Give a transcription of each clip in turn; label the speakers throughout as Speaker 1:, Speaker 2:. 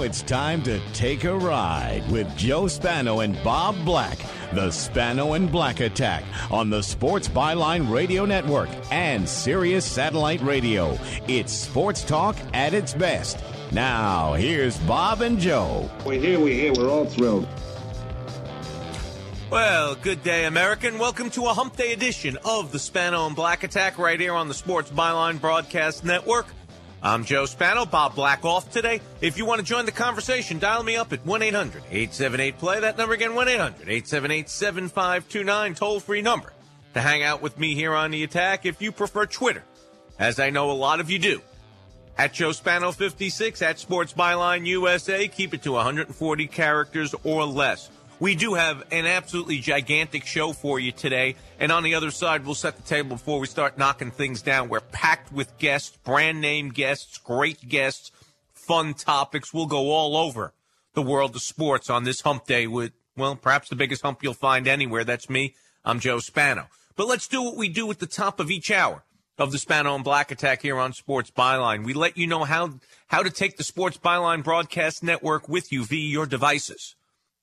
Speaker 1: it's time to take a ride with Joe Spano and Bob Black. The Spano and Black Attack on the Sports Byline Radio Network and Sirius Satellite Radio. It's sports talk at its best. Now, here's Bob and Joe.
Speaker 2: We're here. We're all thrilled.
Speaker 3: Well, good day, American. Welcome to a hump day edition of the Spano and Black Attack right here on the Sports Byline Broadcast Network. I'm Joe Spano, Bob Black off today. If you want to join the conversation, dial me up at 1-800-878-PLAY. That number again, 1-800-878-7529, toll-free number to hang out with me here on the attack if you prefer Twitter, as I know a lot of you do. At Joe Spano56, at Sports Byline USA, keep it to 140 characters or less. We do have an absolutely gigantic show for you today, and on the other side, we'll set the table before we start knocking things down. We're packed with guests, brand-name guests, great guests, fun topics. We'll go all over the world of sports on this hump day with, well, perhaps the biggest hump you'll find anywhere. That's me. I'm Joe Spano. But let's do what we do at the top of each hour of the Spano and Black Attack here on Sports Byline. We let you know how to take the Sports Byline Broadcast Network with you via your devices.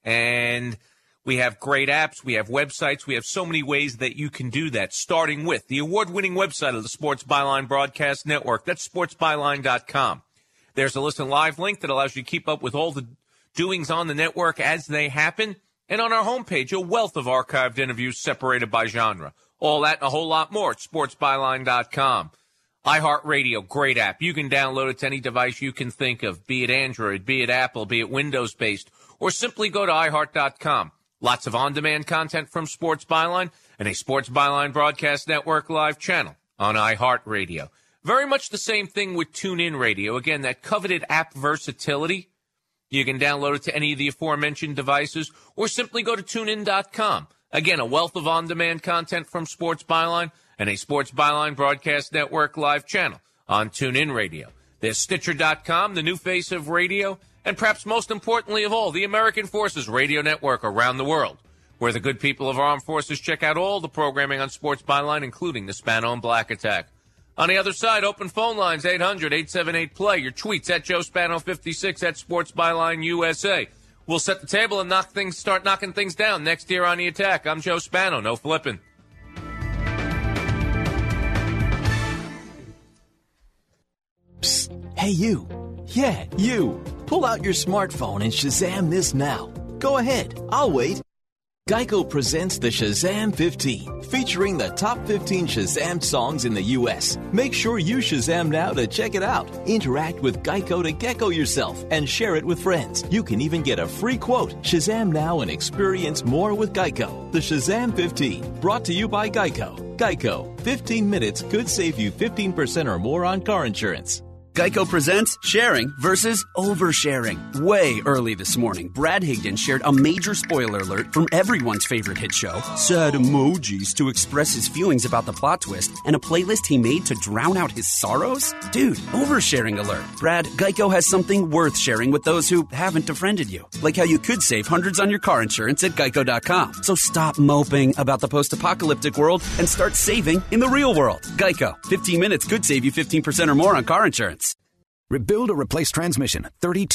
Speaker 3: And we have great apps, we have websites, we have so many ways that you can do that, starting with the award-winning website of the Sports Byline Broadcast Network. That's sportsbyline.com. There's a listen live link that allows you to keep up with all the doings on the network as they happen. And on our homepage, a wealth of archived interviews separated by genre. All that and a whole lot more at sportsbyline.com. iHeartRadio, great app. You can download it to any device you can think of, be it Android, be it Apple, be it Windows-based, or simply go to iHeart.com. Lots of on-demand content from Sports Byline and a Sports Byline Broadcast Network live channel on iHeartRadio. Very much the same thing with TuneIn Radio. Again, that coveted app versatility. You can download it to any of the aforementioned devices or simply go to TuneIn.com. Again, a wealth of on-demand content from Sports Byline and a Sports Byline Broadcast Network live channel on TuneIn Radio. There's Stitcher.com, the new face of radio, and perhaps most importantly of all, the American Forces Radio Network around the world, where the good people of our armed forces check out all the programming on Sports Byline, including the Spano and Black Attack. On the other side, open phone lines, 800-878-PLAY. Your tweets at Joe Spano56 at Sports Byline USA. We'll set the table and start knocking things down next year on the attack. I'm Joe Spano. No flipping.
Speaker 4: Psst. Hey, you. Yeah, you. Pull out your smartphone and Shazam this now. Go ahead. I'll wait. Geico presents the Shazam 15, featuring the top 15 Shazam songs in the U.S. Make sure you Shazam now to check it out. Interact with Geico to gecko yourself and share it with friends. You can even get a free quote. Shazam now and experience more with Geico. The Shazam 15, brought to you by Geico. Geico, 15 minutes could save you 15% or more on car insurance.
Speaker 5: Geico presents sharing versus oversharing. Way early this morning, Brad Higdon shared a major spoiler alert from everyone's favorite hit show, sad emojis to express his feelings about the plot twist, and a playlist he made to drown out his sorrows? Dude, oversharing alert. Brad, Geico has something worth sharing with those who haven't befriended you, like how you could save hundreds on your car insurance at geico.com. So stop moping about the post-apocalyptic world and start saving in the real world. Geico, 15 minutes could save you 15% or more on car insurance.
Speaker 6: Rebuild or replace transmission,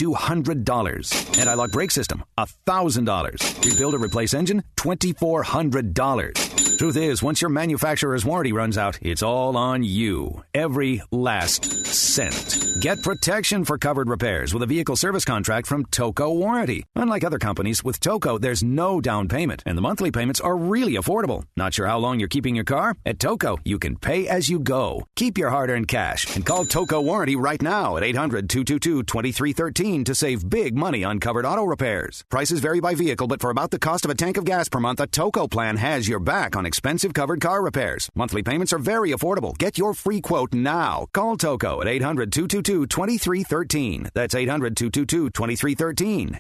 Speaker 6: $3,200. Anti-lock brake system, $1,000. Rebuild or replace engine, $2,400. Truth is, once your manufacturer's warranty runs out, it's all on you. Every last cent. Get protection for covered repairs with a vehicle service contract from Toco Warranty. Unlike other companies, with Toco, there's no down payment, and the monthly payments are really affordable. Not sure how long you're keeping your car? At Toco, you can pay as you go. Keep your hard-earned cash and call Toco Warranty right now at 800-222-2313 to save big money on covered auto repairs. Prices vary by vehicle, but for about the cost of a tank of gas per month, a Toco plan has your back on expensive covered car repairs. Monthly payments are very affordable. Get your free quote now. Call Toco at 800-222-2313. That's 800-222-2313.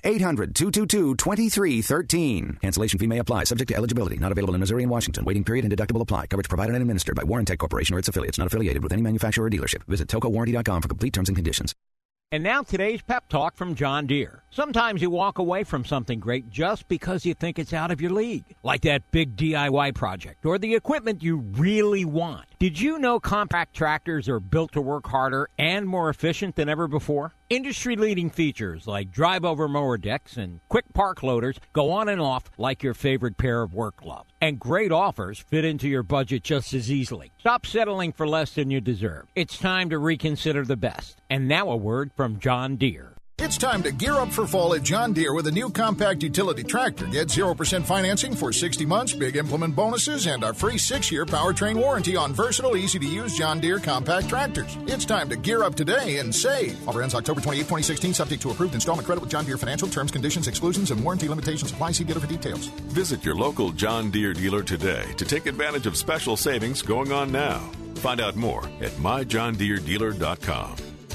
Speaker 6: 800-222-2313. Cancellation fee may apply. Subject to eligibility. Not available in Missouri and Washington. Waiting period and deductible apply. Coverage provided and administered by Warrantech Corporation or its affiliates. Not affiliated with any manufacturer or dealership. Visit TocoWarranty.com for complete terms and conditions.
Speaker 7: And now today's pep talk from John Deere. Sometimes you walk away from something great just because you think it's out of your league, like that big DIY project or the equipment you really want. Did you know compact tractors are built to work harder and more efficient than ever before? Industry-leading features like drive-over mower decks and quick park loaders go on and off like your favorite pair of work gloves. And great offers fit into your budget just as easily. Stop settling for less than you deserve. It's time to reconsider the best. And now a word from John Deere.
Speaker 8: It's time to gear up for fall at John Deere with a new compact utility tractor. Get 0% financing for 60 months, big implement bonuses, and our free 6-year powertrain warranty on versatile, easy-to-use John Deere compact tractors. It's time to gear up today and save. Offer ends October 28, 2016, subject to approved installment credit with John Deere Financial. Terms, conditions, exclusions, and warranty limitations apply. See dealer for details.
Speaker 9: Visit your local John Deere dealer today to take advantage of special savings going on now. Find out more at myjohndeeredealer.com.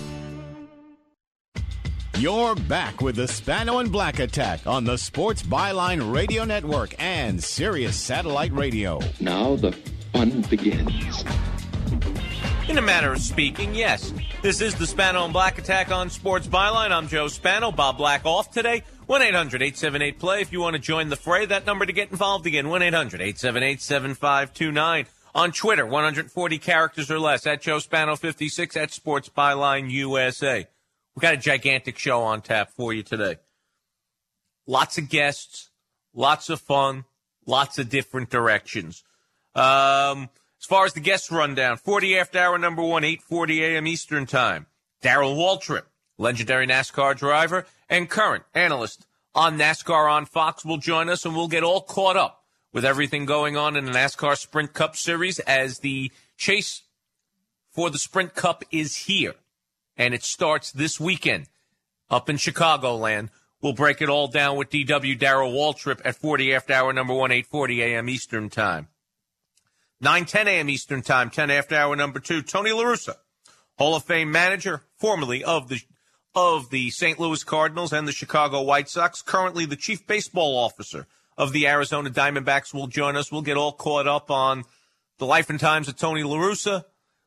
Speaker 1: You're back with the Spano and Black Attack on the Sports Byline Radio Network and Sirius Satellite Radio.
Speaker 2: Now the fun begins.
Speaker 3: In a manner of speaking, yes. This is the Spano and Black Attack on Sports Byline. I'm Joe Spano. Bob Black off today. 1-800-878-PLAY. If you want to join the fray, that number to get involved again, 1-800-878-7529. On Twitter, 140 characters or less, at Joe Spano 56, at Sports Byline USA. We've got a gigantic show on tap for you today. Lots of guests, lots of fun, lots of different directions. As far as the guest rundown, 40 after hour number 1, 8:40 a.m. Eastern Time. Darrell Waltrip, legendary NASCAR driver and current analyst on NASCAR on Fox, will join us, and we'll get all caught up with everything going on in the NASCAR Sprint Cup Series as the chase for the Sprint Cup is here. And it starts this weekend up in Chicagoland. We'll break it all down with DW Darrell Waltrip at 40 after hour number 1, 8:40 a.m. Eastern Time. 9:10 a.m. Eastern Time, 10 after hour number 2. Tony La Russa, Hall of Fame manager, formerly of the St. Louis Cardinals and the Chicago White Sox, currently the chief baseball officer of the Arizona Diamondbacks, will join us. We'll get all caught up on the life and times of Tony La Russa,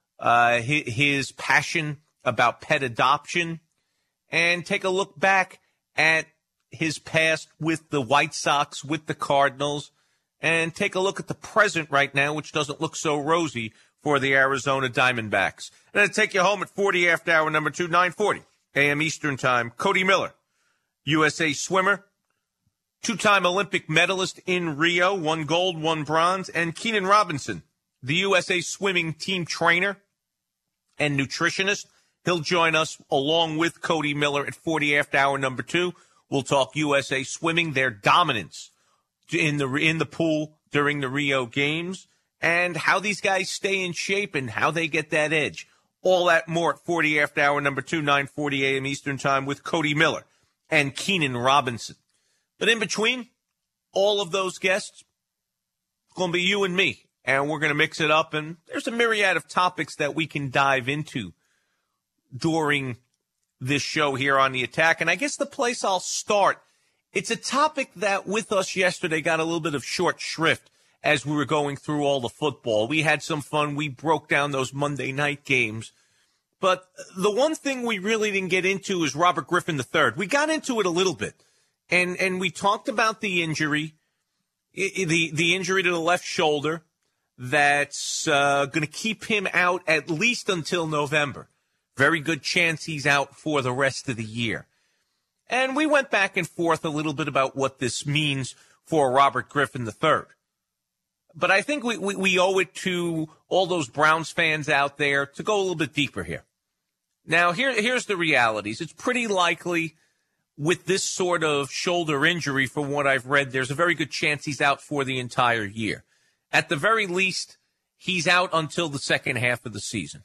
Speaker 3: his passion about pet adoption, and take a look back at his past with the White Sox, with the Cardinals, and take a look at the present right now, which doesn't look so rosy for the Arizona Diamondbacks. And I'll take you home at 40 after hour number 2, 9:40 a.m. Eastern Time. Cody Miller, USA swimmer, two-time Olympic medalist in Rio, 1 gold, 1 bronze, and Keenan Robinson, the USA swimming team trainer and nutritionist. He'll join us along with Cody Miller at 40 after hour number 2. We'll talk USA swimming, their dominance in the pool during the Rio Games, and how these guys stay in shape and how they get that edge. All that more at 40 after hour number 2, 9:40 a.m. Eastern Time with Cody Miller and Keenan Robinson. But in between all of those guests, it's going to be you and me, and we're going to mix it up, and there's a myriad of topics that we can dive into during this show here on The Attack. And I guess the place I'll start, it's a topic that with us yesterday got a little bit of short shrift as we were going through all the football. We had some fun. We broke down those Monday night games. But the one thing we really didn't get into is Robert Griffin III. We got into it a little bit. And we talked about the injury, the injury to the left shoulder that's going to keep him out at least until November. Very good chance he's out for the rest of the year. And we went back and forth a little bit about what this means for Robert Griffin III. But I think we owe it to all those Browns fans out there to go a little bit deeper here. Now, here's the realities. It's pretty likely with this sort of shoulder injury, from what I've read, there's a very good chance he's out for the entire year. At the very least, he's out until the second half of the season.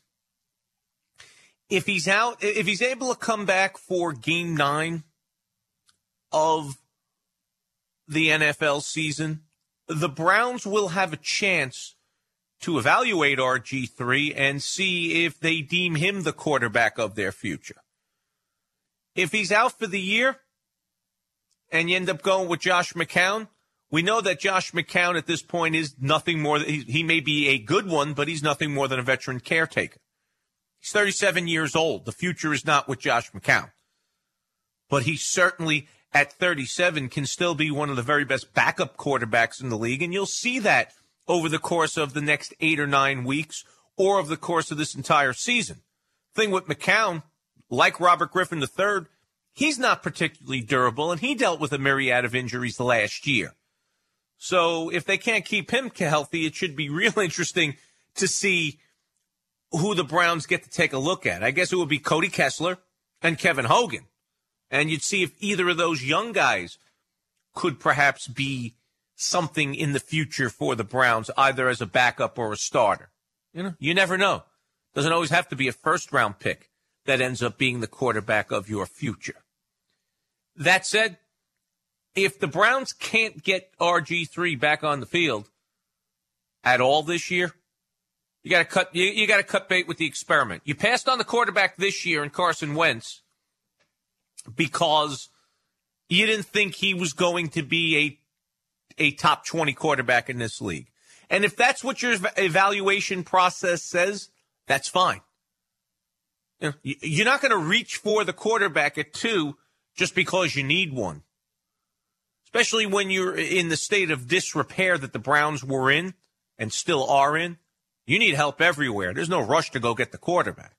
Speaker 3: If he's out, if he's able to come back for Game 9 of the NFL season, the Browns will have a chance to evaluate RG3 and see if they deem him the quarterback of their future. If he's out for the year and you end up going with Josh McCown, we know that Josh McCown at this point is nothing more than, he may be a good one, but he's nothing more than a veteran caretaker. He's 37 years old. The future is not with Josh McCown. But he certainly, at 37, can still be one of the very best backup quarterbacks in the league. And you'll see that over the course of the next 8 or 9 weeks or over the course of this entire season. Thing with McCown, like Robert Griffin III, he's not particularly durable, and he dealt with a myriad of injuries last year. So if they can't keep him healthy, it should be real interesting to see who the Browns get to take a look at. I guess it would be Cody Kessler and Kevin Hogan. And you'd see if either of those young guys could perhaps be something in the future for the Browns, either as a backup or a starter. You never know. Doesn't always have to be a first-round pick that ends up being the quarterback of your future. That said, if the Browns can't get RG3 back on the field at all this year, you got to cut bait with the experiment. You passed on the quarterback this year in Carson Wentz because you didn't think he was going to be a top 20 quarterback in this league. And if that's what your evaluation process says, that's fine. You're not going to reach for the quarterback at 2 just because you need one. Especially when you're in the state of disrepair that the Browns were in and still are in. You need help everywhere. There's no rush to go get the quarterback.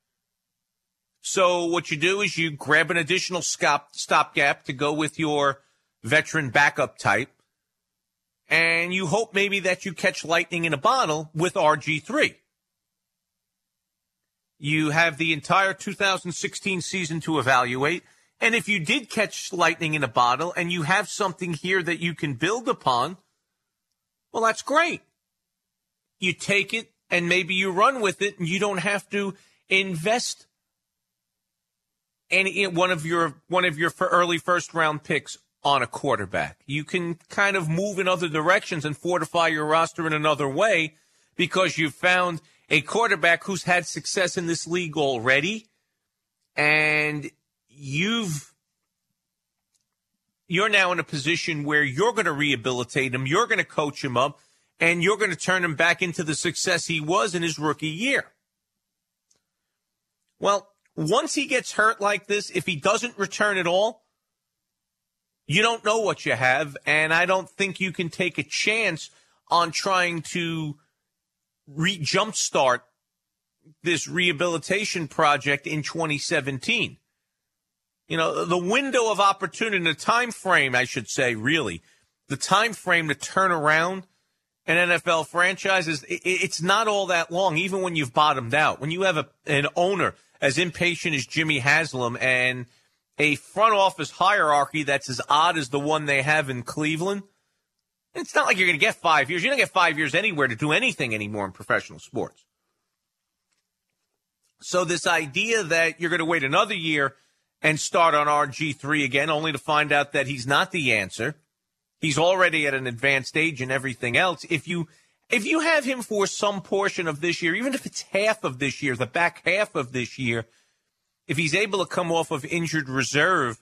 Speaker 3: So what you do is you grab an additional stopgap to go with your veteran backup type, and you hope maybe that you catch lightning in a bottle with RG3. You have the entire 2016 season to evaluate, and if you did catch lightning in a bottle and you have something here that you can build upon, well, that's great. You take it and maybe you run with it, and you don't have to invest one of your early first-round picks on a quarterback. You can kind of move in other directions and fortify your roster in another way because you've found a quarterback who's had success in this league already, and you're now in a position where you're going to rehabilitate him, you're going to coach him up, and you're going to turn him back into the success he was in his rookie year. Well, once he gets hurt like this, if he doesn't return at all, you don't know what you have, and I don't think you can take a chance on trying to jumpstart this rehabilitation project in 2017. The window of opportunity, the time frame, I should say, really, the time frame to turn around an NFL franchise it's not all that long, even when you've bottomed out. When you have an owner as impatient as Jimmy Haslam and a front office hierarchy that's as odd as the one they have in Cleveland, it's not like you're going to get 5 years. You don't get 5 years anywhere to do anything anymore in professional sports. So this idea that you're going to wait another year and start on RG3 again, only to find out that he's not the answer. He's already at an advanced age and everything else. If you have him for some portion of this year, even if it's half of this year, the back half of this year, if he's able to come off of injured reserve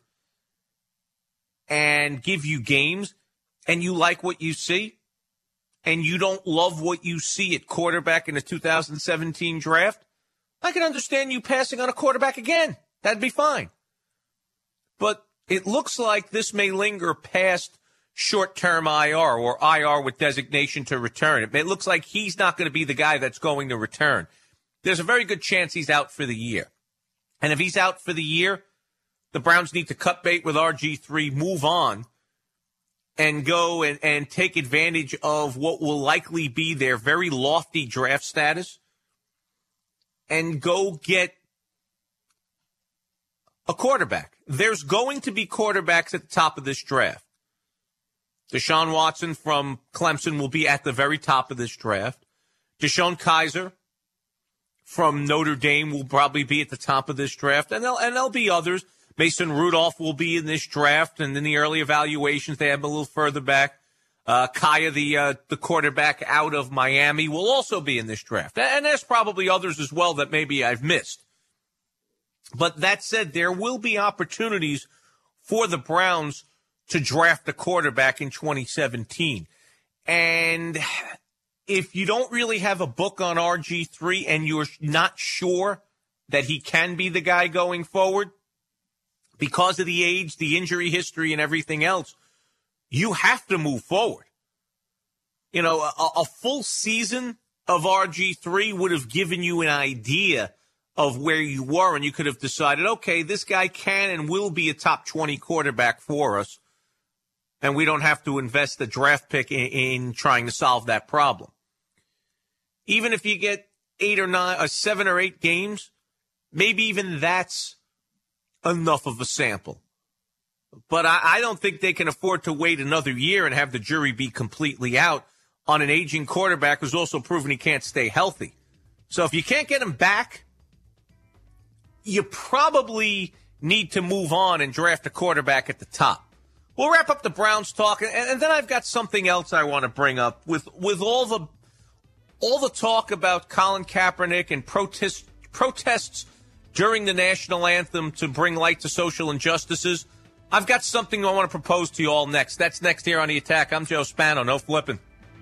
Speaker 3: and give you games, and you like what you see, and you don't love what you see at quarterback in the 2017 draft, I can understand you passing on a quarterback again. That'd be fine. But it looks like this may linger past short-term IR or IR with designation to return. It looks like he's not going to be the guy that's going to return. There's a very good chance he's out for the year. And if he's out for the year, the Browns need to cut bait with RG3, move on, and go and take advantage of what will likely be their very lofty draft status and go get a quarterback. There's going to be quarterbacks at the top of this draft. Deshaun Watson from Clemson will be at the very top of this draft. Deshaun Kaiser from Notre Dame will probably be at the top of this draft, and there'll be others. Mason Rudolph will be in this draft, and in the early evaluations, they have him a little further back. Kaya, the quarterback out of Miami, will also be in this draft. And there's probably others as well that maybe I've missed. But that said, there will be opportunities for the Browns to draft a quarterback in 2017. And if you don't really have a book on RG3 and you're not sure that he can be the guy going forward, because of the age, the injury history, and everything else, you have to move forward. A full season of RG3 would have given you an idea of where you were, and you could have decided, okay, this guy can and will be a top 20 quarterback for us, and we don't have to invest the draft pick in trying to solve that problem. Even if you get 8 or 9 or 7 or 8 games, maybe even that's enough of a sample. But I don't think they can afford to wait another year and have the jury be completely out on an aging quarterback who's also proven he can't stay healthy. So if you can't get him back, you probably need to move on and draft a quarterback at the top. We'll wrap up the Browns talk, and then I've got something else I want to bring up with all the talk about Colin Kaepernick and protests during the national anthem to bring light to social injustices. I've got something I want to propose to you all next. That's next here on The Attack. I'm Joe Spano. No flipping.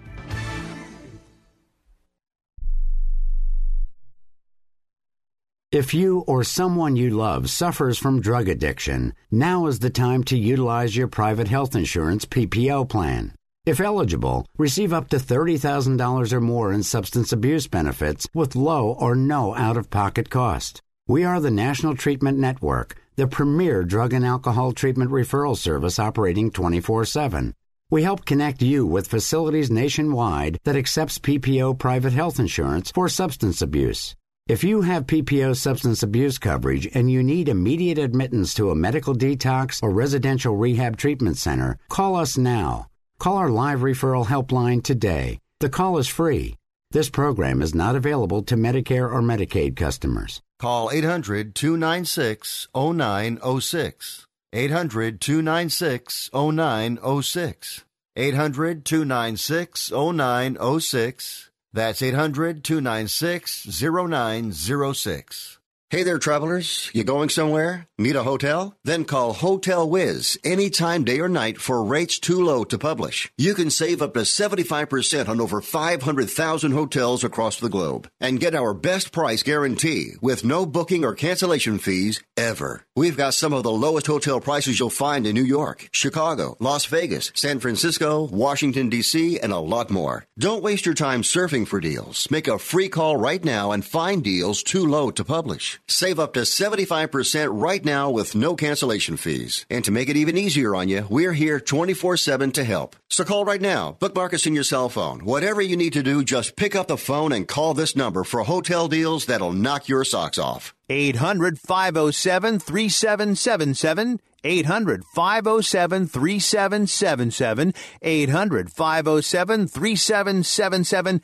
Speaker 10: If you or someone you love suffers from drug addiction, now is the time to utilize your private health insurance PPO plan. If eligible, receive up to $30,000 or more in substance abuse benefits with low or no out-of-pocket cost. We are the National Treatment Network, the premier drug and alcohol treatment referral service operating 24/7. We help connect you with facilities nationwide that accepts PPO private health insurance for substance abuse. If you have PPO substance abuse coverage and you need immediate admittance to a medical detox or residential rehab treatment center, call us now. Call our live referral helpline today. The call is free. This program is not available to Medicare or Medicaid customers.
Speaker 11: Call 800-296-0906. 800-296-0906. 800-296-0906. That's 800-296-0906. Hey there, travelers. You going somewhere? Need a hotel? Then call Hotel Wiz anytime, day or night, for rates too low to publish. You can save up to 75% on over 500,000 hotels across the globe and get our best price guarantee with no booking or cancellation fees ever. We've got some of the lowest hotel prices you'll find in New York, Chicago, Las Vegas, San Francisco, Washington, D.C., and a lot more. Don't waste your time surfing for deals. Make a free call right now and find deals too low to publish. Save up to 75% right now with no cancellation fees. And to make it even easier on you, we're here 24/7 to help. So call right now. Bookmark us in your cell phone. Whatever you need to do, just pick up the phone and call this number for hotel deals that'll knock your socks off.
Speaker 12: 800-507-3777. 800-507-3777. 800-507-3777.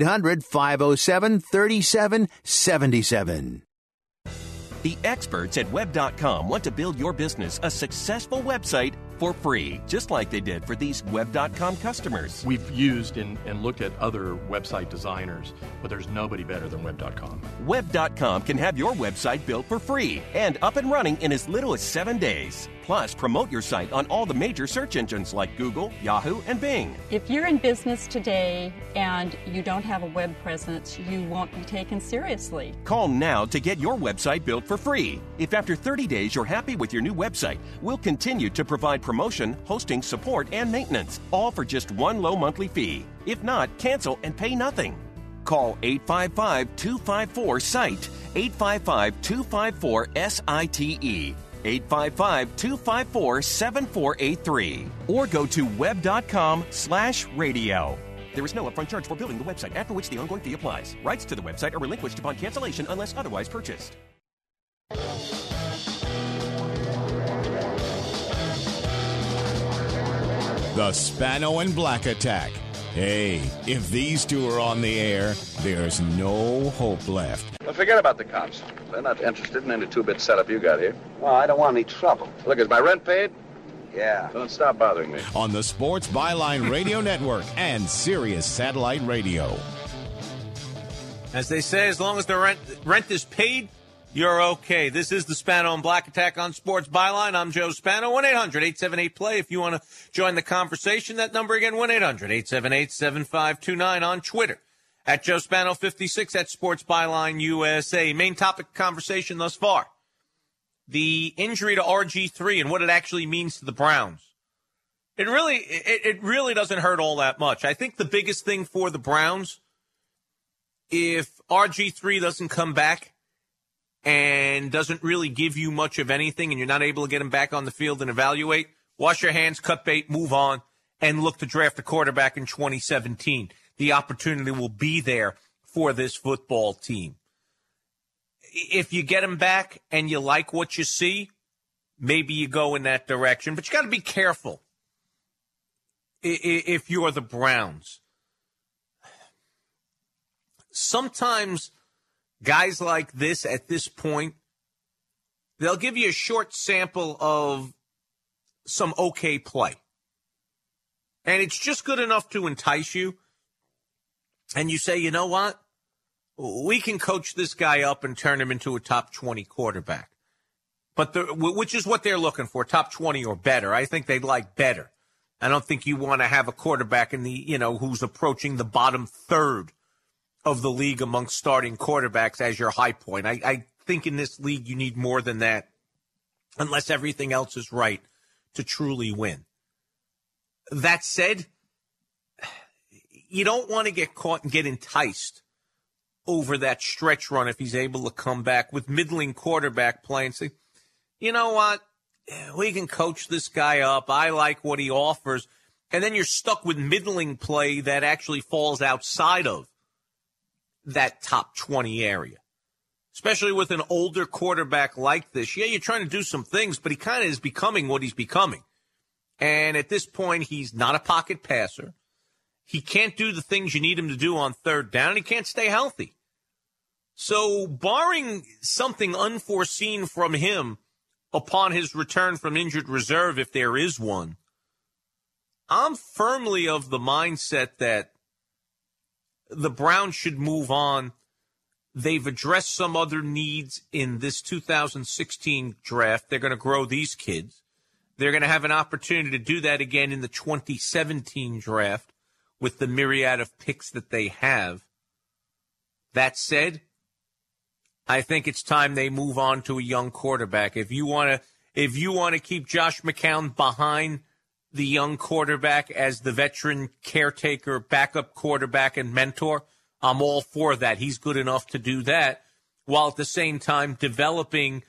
Speaker 12: 800-507-3777.
Speaker 13: The experts at Web.com want to build your business a successful website for free, just like they did for these Web.com customers.
Speaker 14: We've used and looked at other website designers, but there's nobody better than Web.com.
Speaker 13: Web.com can have your website built for free and up and running in as little as 7 days. Plus, promote your site on all the major search engines like Google, Yahoo, and Bing.
Speaker 15: If you're in business today and you don't have a web presence, you won't be taken seriously.
Speaker 13: Call now to get your website built for free. If after 30 days you're happy with your new website, we'll continue to provide promotion, hosting, support, and maintenance, all for just one low monthly fee. If not, cancel and pay nothing. Call 855-254-SITE, 855-254-SITE. 855-254-7483 or go to web.com/radio. There is no upfront charge for building the website, after which the ongoing fee applies. Rights to the website are relinquished upon cancellation unless otherwise purchased.
Speaker 1: The Spano and Black Attack. Hey, if these two are on the air, there's no hope left.
Speaker 16: Well, forget about the cops. They're not interested in any two-bit setup you got here.
Speaker 17: Well, I don't want any trouble.
Speaker 16: Look, is my rent paid?
Speaker 17: Yeah.
Speaker 16: Don't stop bothering me.
Speaker 1: On the Sports Byline Radio Network and Sirius Satellite Radio.
Speaker 3: As they say, as long as the rent is paid, you're okay. This is the Spano and Black Attack on Sports Byline. I'm Joe Spano. 1-800-878-PLAY. If you want to join the conversation, that number again, 1-800-878-7529 on Twitter. At Joe Spano 56 at Sports Byline USA. Main topic conversation thus far: the injury to RG3 and what it actually means to the Browns. It really doesn't hurt all that much. I think the biggest thing for the Browns, if RG3 doesn't come back, and doesn't really give you much of anything and you're not able to get him back on the field and evaluate, wash your hands, cut bait, move on, and look to draft a quarterback in 2017. The opportunity will be there for this football team. If you get him back and you like what you see, maybe you go in that direction. But you got to be careful if you're the Browns. Sometimes guys like this at this point, they'll give you a short sample of some okay play. And it's just good enough to entice you. And you say, you know what? We can coach this guy up and turn him into a top 20 quarterback. Which is what they're looking for, top 20 or better. I think they'd like better. I don't think you want to have a quarterback who's approaching the bottom third of the league amongst starting quarterbacks as your high point. I think in this league you need more than that, unless everything else is right, to truly win. That said, you don't want to get caught and get enticed over that stretch run if he's able to come back with middling quarterback play and say, you know what, we can coach this guy up. I like what he offers. And then you're stuck with middling play that actually falls outside of that top 20 area. Especially with an older quarterback like this. Yeah, you're trying to do some things, but he kind of is becoming what he's becoming. And at this point, he's not a pocket passer. He can't do the things you need him to do on third down. He can't stay healthy. So barring something unforeseen from him upon his return from injured reserve, if there is one, I'm firmly of the mindset that the Browns should move on. They've addressed some other needs in this 2016 draft. They're going to grow these kids. They're going to have an opportunity to do that again in the 2017 draft with the myriad of picks that they have. That said, I think it's time they move on to a young quarterback. If you want to keep Josh McCown behind the young quarterback as the veteran caretaker, backup quarterback, and mentor, I'm all for that. He's good enough to do that, while at the same time developing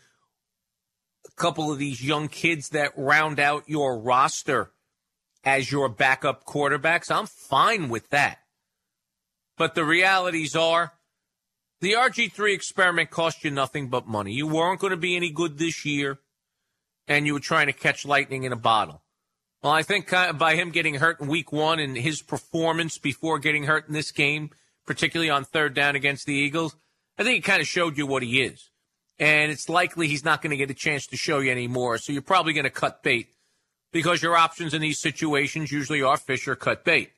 Speaker 3: a couple of these young kids that round out your roster as your backup quarterbacks. I'm fine with that. But the realities are, the RG3 experiment cost you nothing but money. You weren't going to be any good this year, and you were trying to catch lightning in a bottle. Well, I think by him getting hurt in week one and his performance before getting hurt in this game, particularly on third down against the Eagles, I think he kind of showed you what he is. And it's likely he's not going to get a chance to show you anymore, so you're probably going to cut bait because your options in these situations usually are fish or cut bait.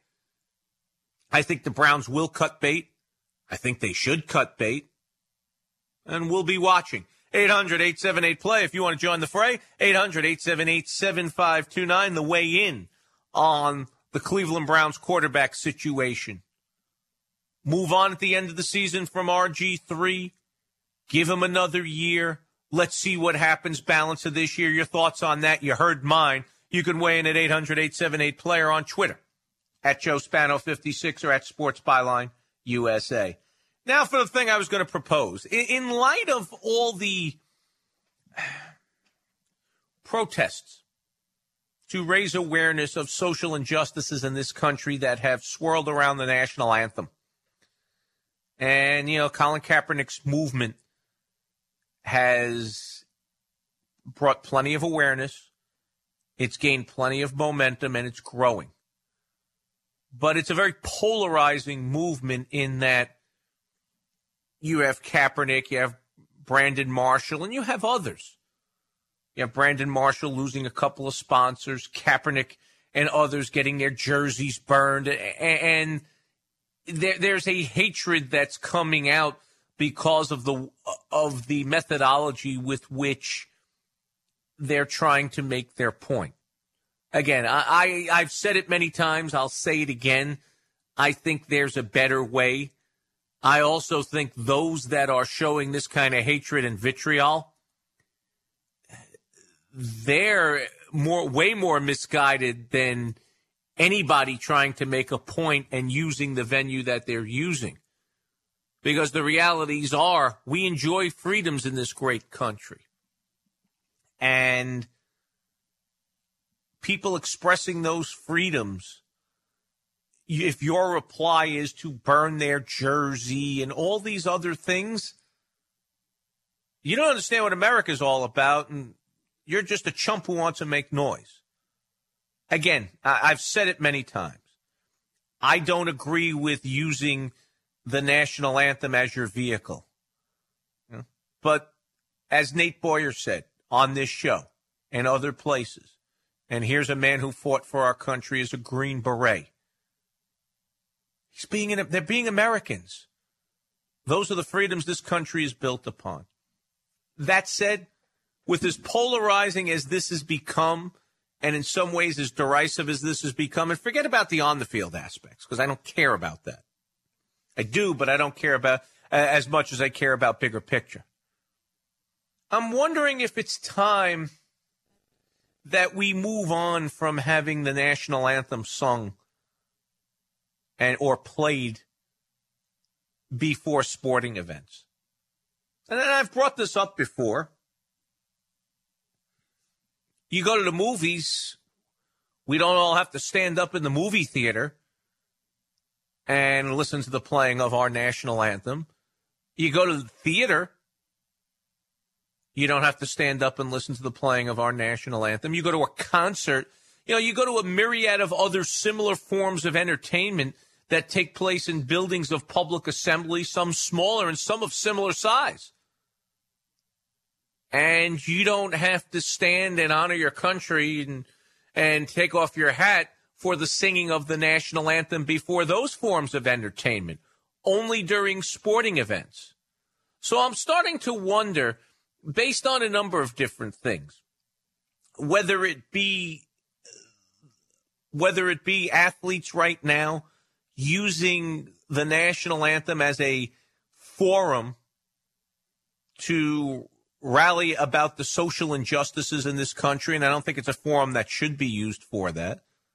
Speaker 3: I think the Browns will cut bait. I think they should cut bait, and we'll be watching. 800-878-PLAY if you want to join the fray. 800-878-7529, the way in on the Cleveland Browns quarterback situation. Move on at the end of the season from RG3. Give him another year. Let's see what happens balance of this year. Your thoughts on that? You heard mine. You can weigh in at 800-878-PLAY or on Twitter at Joe Spano 56 or at Sports Byline USA. Now for the thing I was going to propose. In light of all the protests to raise awareness of social injustices in this country that have swirled around the national anthem, and, Colin Kaepernick's movement has brought plenty of awareness, it's gained plenty of momentum, and it's growing. But it's a very polarizing movement in that you have Kaepernick, you have Brandon Marshall, and you have others. You have Brandon Marshall losing a couple of sponsors, Kaepernick and others getting their jerseys burned, and there's a hatred that's coming out because of the methodology with which they're trying to make their point. Again, I've said it many times. I'll say it again. I think there's a better way. I also think those that are showing this kind of hatred and vitriol, they're way more misguided than anybody trying to make a point and using the venue that they're using. Because the realities are we enjoy freedoms in this great country. And people expressing those freedoms, if your reply is to burn their jersey and all these other things, you don't understand what America's all about, and you're just a chump who wants to make noise. Again, I've said it many times. I don't agree with using the national anthem as your vehicle. But as Nate Boyer said on this show and other places, and here's a man who fought for our country as a Green Beret. They're being Americans. Those are the freedoms this country is built upon. That said, with as polarizing as this has become, and in some ways as derisive as this has become, and forget about the on-the-field aspects, because I don't care about that. I do, but I don't care about as much as I care about bigger picture. I'm wondering if it's time that we move on from having the national anthem sung or played before sporting events. And I've brought this up before. You go to the movies, we don't all have to stand up in the movie theater and listen to the playing of our national anthem. You go to the theater, you don't have to stand up and listen to the playing of our national anthem. You go to a concert, you go to a myriad of other similar forms of entertainment that take place in buildings of public assembly, some smaller and some of similar size. And you don't have to stand and honor your country and take off your hat for the singing of the national anthem before those forms of entertainment, only during sporting events. So I'm starting to wonder, based on a number of different things, whether it be athletes right now using the national anthem as a forum to rally about the social injustices in this country, and I don't think it's a forum that should be used for that.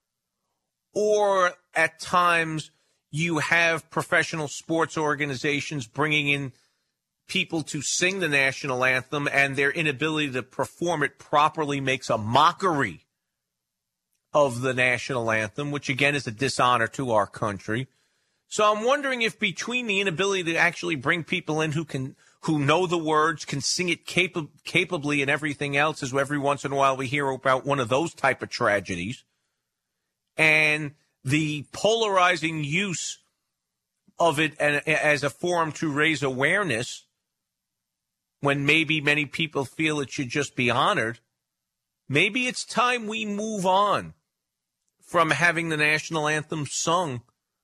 Speaker 3: Or at times you have professional sports organizations bringing in people to sing the national anthem, and their inability to perform it properly makes a mockery of the national anthem, which again is a dishonor to our country. So I'm wondering if between the inability to actually bring people in who know the words, can sing it capably and everything else, as every once in a while we hear about one of those type of tragedies, and the polarizing use of it as a forum to raise awareness, when maybe many people feel it should just be honored, maybe it's time we move on from having the national anthem sung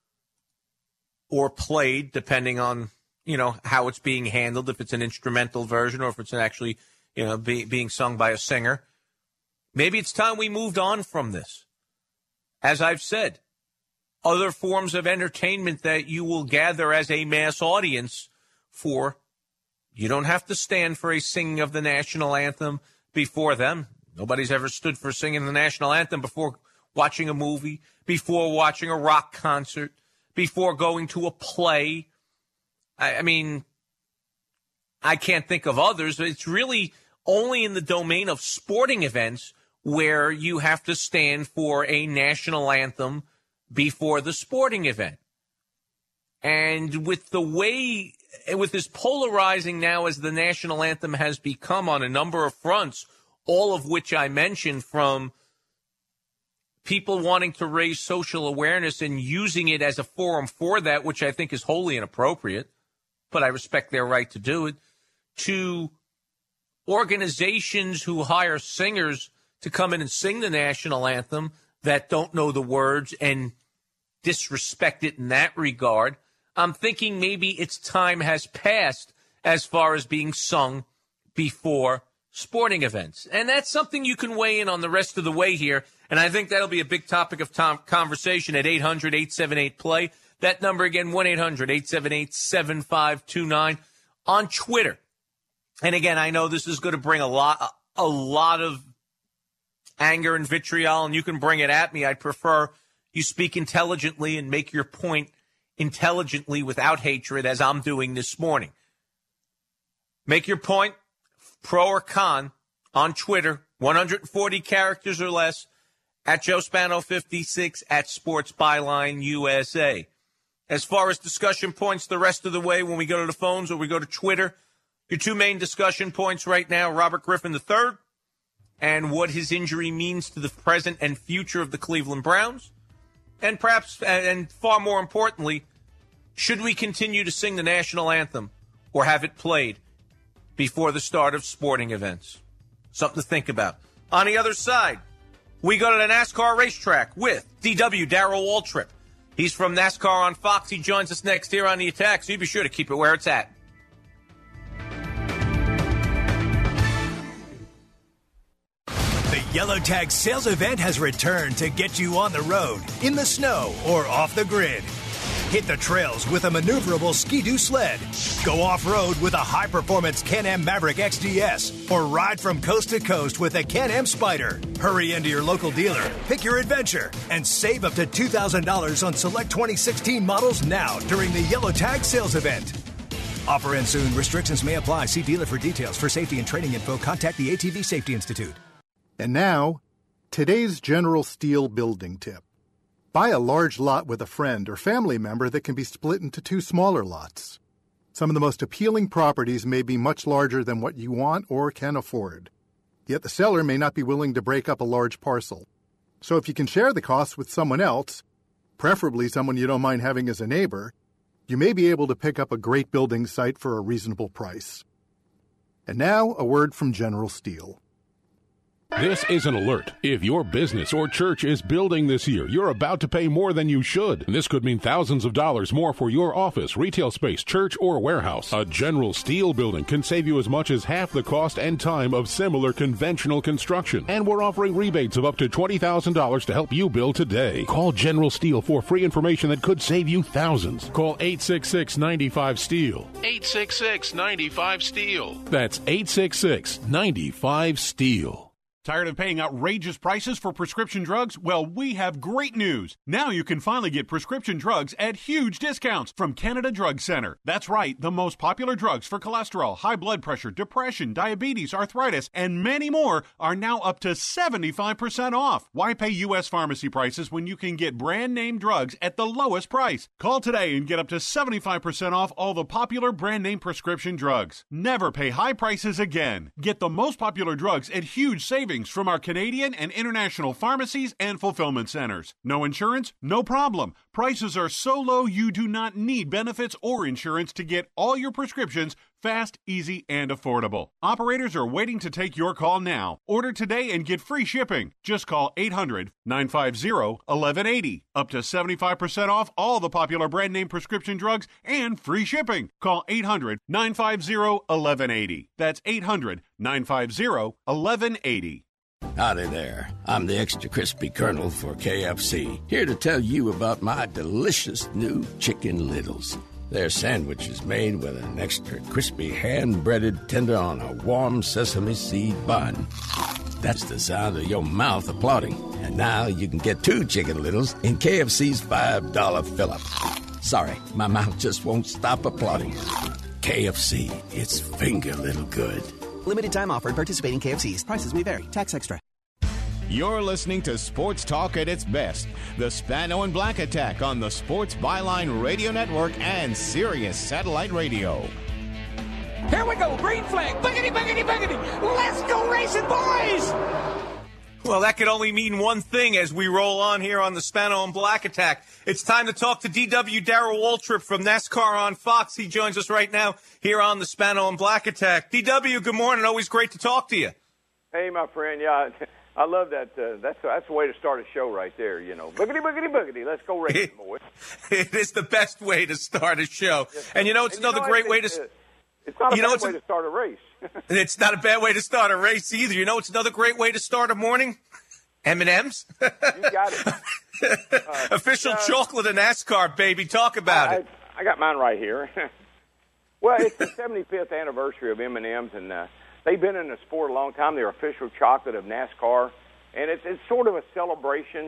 Speaker 3: or played, depending on, how it's being handled, if it's an instrumental version or if it's actually, being sung by a singer. Maybe it's time we moved on from this. As I've said, other forms of entertainment that you will gather as a mass audience for, you don't have to stand for a singing of the national anthem before them. Nobody's ever stood for singing the national anthem before watching a movie, before watching a rock concert, before going to a play. I mean, I can't think of others. It's really only in the domain of sporting events where you have to stand for a national anthem before the sporting event. And with this polarizing now as the national anthem has become on a number of fronts, all of which I mentioned, from people wanting to raise social awareness and using it as a forum for that, which I think is wholly inappropriate, but I respect their right to do it, to organizations who hire singers to come in and sing the national anthem that don't know the words and disrespect it in that regard. I'm thinking maybe its time has passed as far as being sung before sporting events. And that's something you can weigh in on the rest of the way here. And I think that'll be a big topic of conversation at 800-878-PLAY. That number again, 1-800-878-7529 on Twitter. And again, I know this is going to bring a lot of anger and vitriol, and you can bring it at me. I'd prefer you speak intelligently and make your point intelligently without hatred, as I'm doing this morning. Make your point, pro or con, on Twitter, 140 characters or less, at Joe Spano 56, at Sports Byline USA. As far as discussion points the rest of the way, when we go to the phones or we go to Twitter, your two main discussion points right now, Robert Griffin III and what his injury means to the present and future of the Cleveland Browns. And perhaps, and far more importantly, should we continue to sing the national anthem or have it played before the start of sporting events? Something to think about. On the other side, we go to the NASCAR racetrack with DW Darrell Waltrip. He's from NASCAR on Fox. He joins us next here on The Attack, so you be sure to keep it where it's at.
Speaker 18: The Yellow Tag sales event has returned to get you on the road, in the snow, or off the grid. Hit the trails with a maneuverable Ski-Doo sled. Go off-road with a high-performance Can-Am Maverick XDS. Or ride from coast to coast with a Can-Am Spyder. Hurry into your local dealer, pick your adventure, and save up to $2,000 on select 2016 models now during the Yellow Tag sales event. Offer ends soon. Restrictions may apply. See dealer for details. For safety and training info, contact the ATV Safety Institute.
Speaker 19: And now, today's General Steel building tip. Buy a large lot with a friend or family member that can be split into two smaller lots. Some of the most appealing properties may be much larger than what you want or can afford. Yet the seller may not be willing to break up a large parcel. So if you can share the costs with someone else, preferably someone you don't mind having as a neighbor, you may be able to pick up a great building site for a reasonable price. And now, a word from General Steel.
Speaker 20: This is an alert. If your business or church is building this year, you're about to pay more than you should. This could mean thousands of dollars more for your office, retail space, church, or warehouse. A General Steel building can save you as much as half the cost and time of similar conventional construction. And we're offering rebates of up to $20,000 to help you build today. Call General Steel for free information that could save you thousands. Call 866-95-STEEL. 866-95-STEEL. That's 866-95-STEEL.
Speaker 21: Tired of paying outrageous prices for prescription drugs? Well, we have great news. Now you can finally get prescription drugs at huge discounts from Canada Drug Center. That's right, the most popular drugs for cholesterol, high blood pressure, depression, diabetes, arthritis, and many more are now up to 75% off. Why pay U.S. pharmacy prices when you can get brand name drugs at the lowest price? Call today and get up to 75% off all the popular brand name prescription drugs. Never pay high prices again. Get the most popular drugs at huge savings from our Canadian and international pharmacies and fulfillment centers. No insurance? No problem. Prices are so low you do not need benefits or insurance to get all your prescriptions fast, easy, and affordable. Operators are waiting to take your call now. Order today and get free shipping. Just call 800-950-1180. Up to 75% off all the popular brand name prescription drugs and free shipping. Call 800-950-1180. That's 800-950-1180.
Speaker 22: Howdy there. I'm the extra crispy Colonel for KFC, here to tell you about my delicious new Chicken Littles. They're sandwiches made with an extra crispy hand-breaded tender on a warm sesame seed bun. That's the sound of your mouth applauding. And now you can get 2 Chicken Littles in KFC's $5 fill-up. Sorry, my mouth just won't stop applauding. KFC, it's finger little good.
Speaker 23: Limited time offer. Participating KFCs. Prices may vary. Tax extra.
Speaker 1: You're listening to Sports Talk at its best. The Spano and Black Attack on the Sports Byline Radio Network and Sirius Satellite Radio.
Speaker 24: Here we go. Green flag. Boogity, boogity, boogity. Let's go racing, boys.
Speaker 3: Well, that could only mean one thing as we roll on here on the Spano and Black Attack. It's time to talk to DW Darrell Waltrip from NASCAR on Fox. He joins us right now here on the Spano and Black Attack. DW, good morning. Always great to talk to you.
Speaker 25: Hey, my friend. Yeah, I love that. That's the way to start a show right there, you know. Boogity, boogity, boogity. Let's go racing, boys.
Speaker 3: It is the best way to start a show. Yes. And you know, it's another great way to...
Speaker 25: It's not a bad way to start a race.
Speaker 3: It's not a bad way to start a race either. You know, it's another great way to start a morning. M&M's.
Speaker 25: You got it.
Speaker 3: Official chocolate of NASCAR, baby. Talk about it.
Speaker 25: I got mine right here. Well, it's the 75th anniversary of M&M's, and they've been in the sport a long time. They're official chocolate of NASCAR, and it's sort of a celebration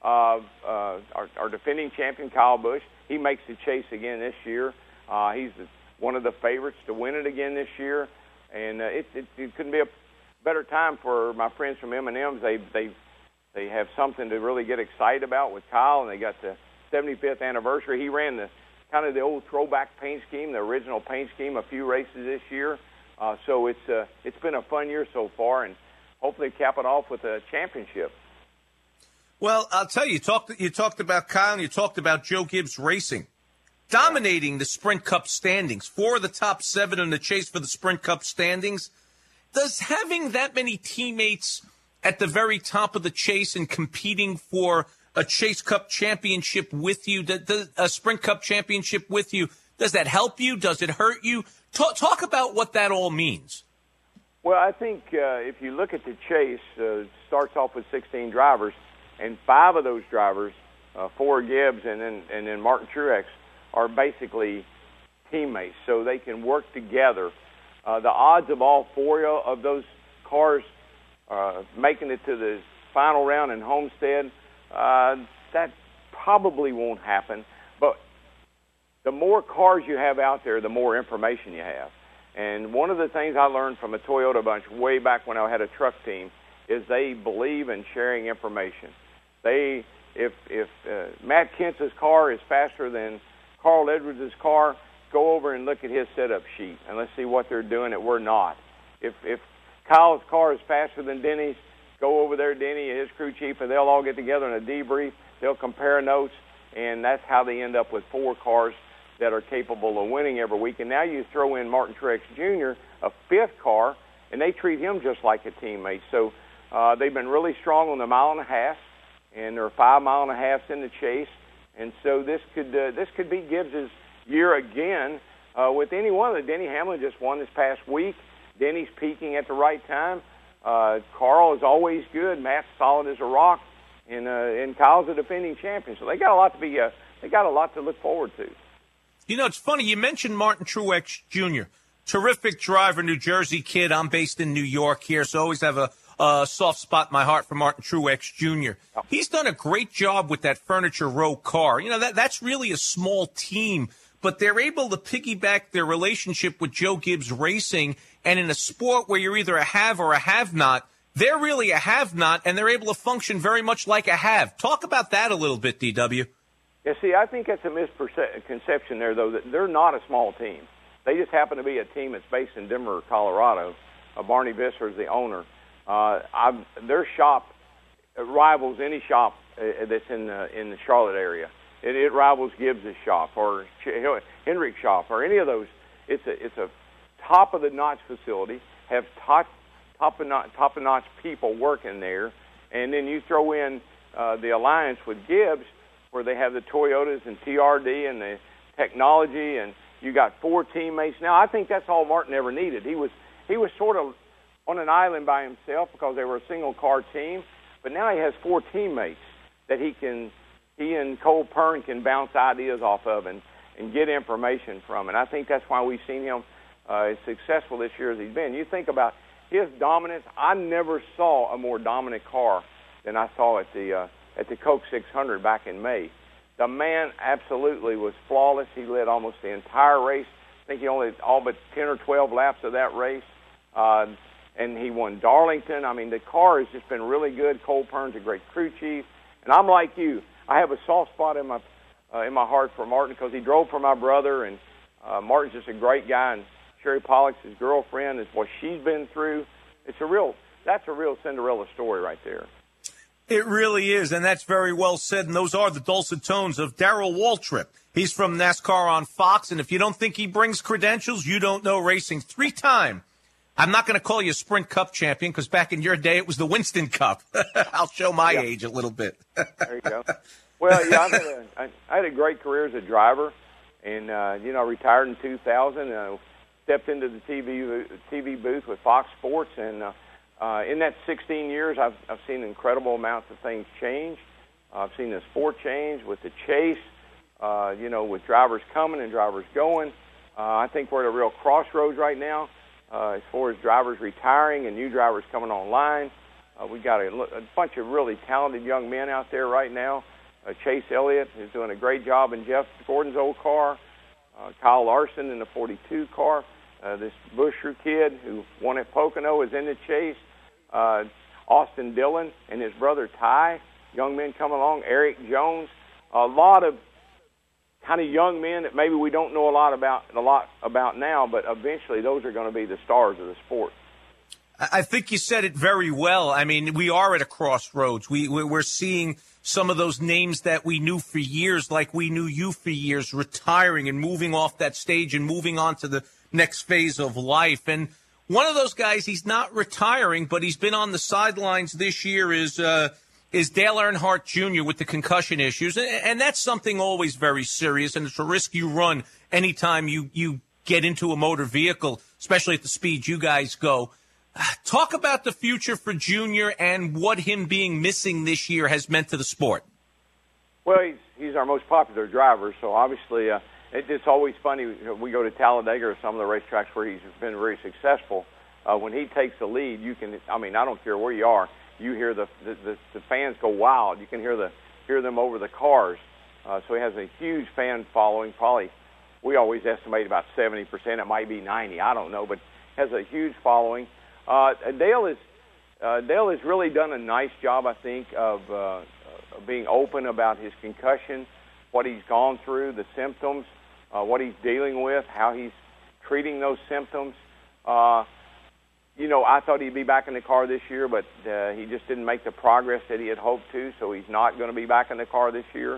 Speaker 25: our defending champion, Kyle Busch. He makes the chase again this year. He's one of the favorites to win it again this year. And it couldn't be a better time for my friends from M&M's. They have something to really get excited about with Kyle, and they got the 75th anniversary. He ran the kind of the old throwback paint scheme, the original paint scheme, a few races this year. So it's been a fun year so far, and hopefully cap it off with a championship.
Speaker 3: Well, I'll tell you, you talked about Kyle and you talked about Joe Gibbs Racing dominating the Sprint Cup standings. 4 of the top 7 in the chase for the Sprint Cup standings. Does having that many teammates at the very top of the chase and competing for a Chase Cup championship with you, a Sprint Cup championship with you, does that help you? Does it hurt you? Talk about what that all means.
Speaker 25: Well, I think if you look at the chase, it starts off with 16 drivers, and 5 of those drivers, 4 Gibbs and then Martin Truex, are basically teammates, so they can work together. The odds of all 4 of those cars making it to the final round in Homestead, that probably won't happen. But the more cars you have out there, the more information you have. And one of the things I learned from a Toyota bunch way back when I had a truck team is they believe in sharing information. If Matt Kentz's car is faster than Carl Edwards' car, go over and look at his setup sheet, and let's see what they're doing that we're not. If Kyle's car is faster than Denny's, go over there, Denny and his crew chief, and they'll all get together in a debrief. They'll compare notes, and that's how they end up with 4 cars that are capable of winning every week. And now you throw in Martin Truex Jr., a 5th car, and they treat him just like a teammate. So they've been really strong on the 1.5 miles, and there are 5 1/2 miles in the chase. And so this could be Gibbs's year again with any one of them. Denny Hamlin just won this past week. Denny's peaking at the right time. Carl is always good. Matt's solid as a rock, and Kyle's a defending champion. So they got a lot to look forward to.
Speaker 3: You know, it's funny. You mentioned Martin Truex Jr., terrific driver, New Jersey kid. I'm based in New York here, so I always have a soft spot in my heart for Martin Truex Jr. He's done a great job with that Furniture Row car. You know, that's really a small team, but they're able to piggyback their relationship with Joe Gibbs Racing. And in a sport where you're either a have or a have-not, they're really a have-not, and they're able to function very much like a have. Talk about that a little bit, DW.
Speaker 25: Yeah, see, I think that's a misconception there, though, that they're not a small team. They just happen to be a team that's based in Denver, Colorado. Barney Visser is the owner. Their shop rivals any shop that's in the Charlotte area. It rivals Gibbs' shop or Hendrick's shop or any of those. It's a top-of-the-notch facility, have top-of-notch people working there, and then you throw in the alliance with Gibbs, where they have the Toyotas and TRD and the technology, and you got 4 teammates. Now, I think that's all Martin ever needed. He was sort of on an island by himself because they were a single-car team, but now he has 4 teammates that he and Cole Pern can bounce ideas off of and get information from, and I think that's why we've seen him as successful this year as he's been. You think about his dominance. I never saw a more dominant car than I saw at the Coke 600 back in May. The man absolutely was flawless. He led almost the entire race. I think he only all but 10 or 12 laps of that race. And he won Darlington. I mean, the car has just been really good. Cole Pern's a great crew chief. And I'm like you. I have a soft spot in my heart for Martin because he drove for my brother, and Martin's just a great guy. And Sherry Pollock's his girlfriend, is what she's been through. That's a real Cinderella story right there.
Speaker 3: It really is, and that's very well said, and those are the dulcet tones of Darrell Waltrip. He's from NASCAR on Fox, and if you don't think he brings credentials, you don't know racing. 3-time. I'm not going to call you a Sprint Cup champion because back in your day it was the Winston Cup. I'll show my age a little bit.
Speaker 25: There you go. Well, yeah, I had a great career as a driver, and retired in 2000. Stepped into the TV booth with Fox Sports, and in that 16 years, I've seen incredible amounts of things change. I've seen the sport change with the chase, with drivers coming and drivers going. I think we're at a real crossroads right now as far as drivers retiring and new drivers coming online. We got a bunch of really talented young men out there right now. Chase Elliott is doing a great job in Jeff Gordon's old car. Kyle Larson in the 42 car. This Busher kid who won at Pocono is in the chase. Austin Dillon and his brother Ty, young men coming along. Eric Jones, a lot of kind of young men that maybe we don't know a lot about now, but eventually those are going to be the stars of the sport.
Speaker 3: I think you said it very well. I mean, we are at a crossroads. We're seeing some of those names that we knew for years, like we knew you for years, retiring and moving off that stage and moving on to the next phase of life. And one of those guys, he's not retiring, but he's been on the sidelines this year, is Dale Earnhardt Jr. with the concussion issues. And that's something always very serious, and it's a risk you run anytime you get into a motor vehicle, especially at the speed you guys go. Talk about the future for Junior and what him being missing this year has meant to the sport.
Speaker 25: Well, he's our most popular driver, so obviously it's always funny. We go to Talladega or some of the racetracks where he's been very successful. When he takes the lead, I don't care where you are, you hear the fans go wild. You can hear them over the cars. So he has a huge fan following. Probably, we always estimate about 70%. It might be 90%. I don't know, but has a huge following. Dale has really done a nice job, I think, of being open about his concussion, what he's gone through, the symptoms, what he's dealing with, how he's treating those symptoms. I thought he'd be back in the car this year, but he just didn't make the progress that he had hoped to, so he's not going to be back in the car this year.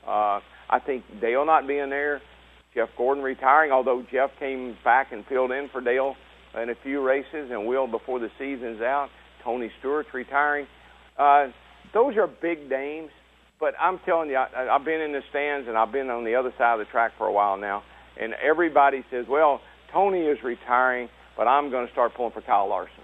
Speaker 25: I think Dale not being there, Jeff Gordon retiring, although Jeff came back and filled in for Dale in a few races and will before the season's out. Tony Stewart's retiring. Those are big names, but I'm telling you, I've been in the stands and I've been on the other side of the track for a while now, and everybody says, well, Tony is retiring, but I'm going to start pulling for Kyle Larson.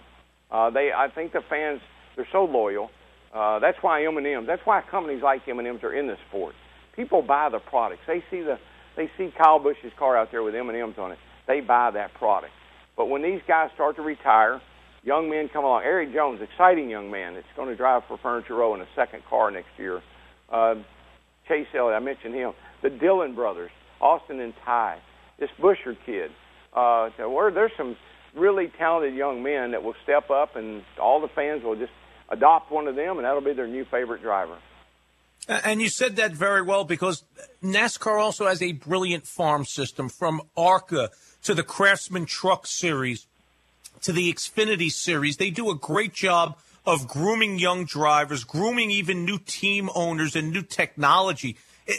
Speaker 25: I think the fans, they're so loyal. That's why M&M's, that's why companies like M&M's are in the sport. People buy the products. They see Kyle Busch's car out there with M&M's on it. They buy that product. But when these guys start to retire, young men come along. Eric Jones, exciting young man that's going to drive for Furniture Row in a second car next year. Chase Elliott, I mentioned him. The Dillon brothers, Austin and Ty. This Busher kid. There's some really talented young men that will step up, and all the fans will just adopt one of them, and that'll be their new favorite driver.
Speaker 3: And you said that very well, because NASCAR also has a brilliant farm system, from ARCA to the Craftsman Truck Series to the Xfinity Series. They do a great job of grooming young drivers, grooming even new team owners and new technology.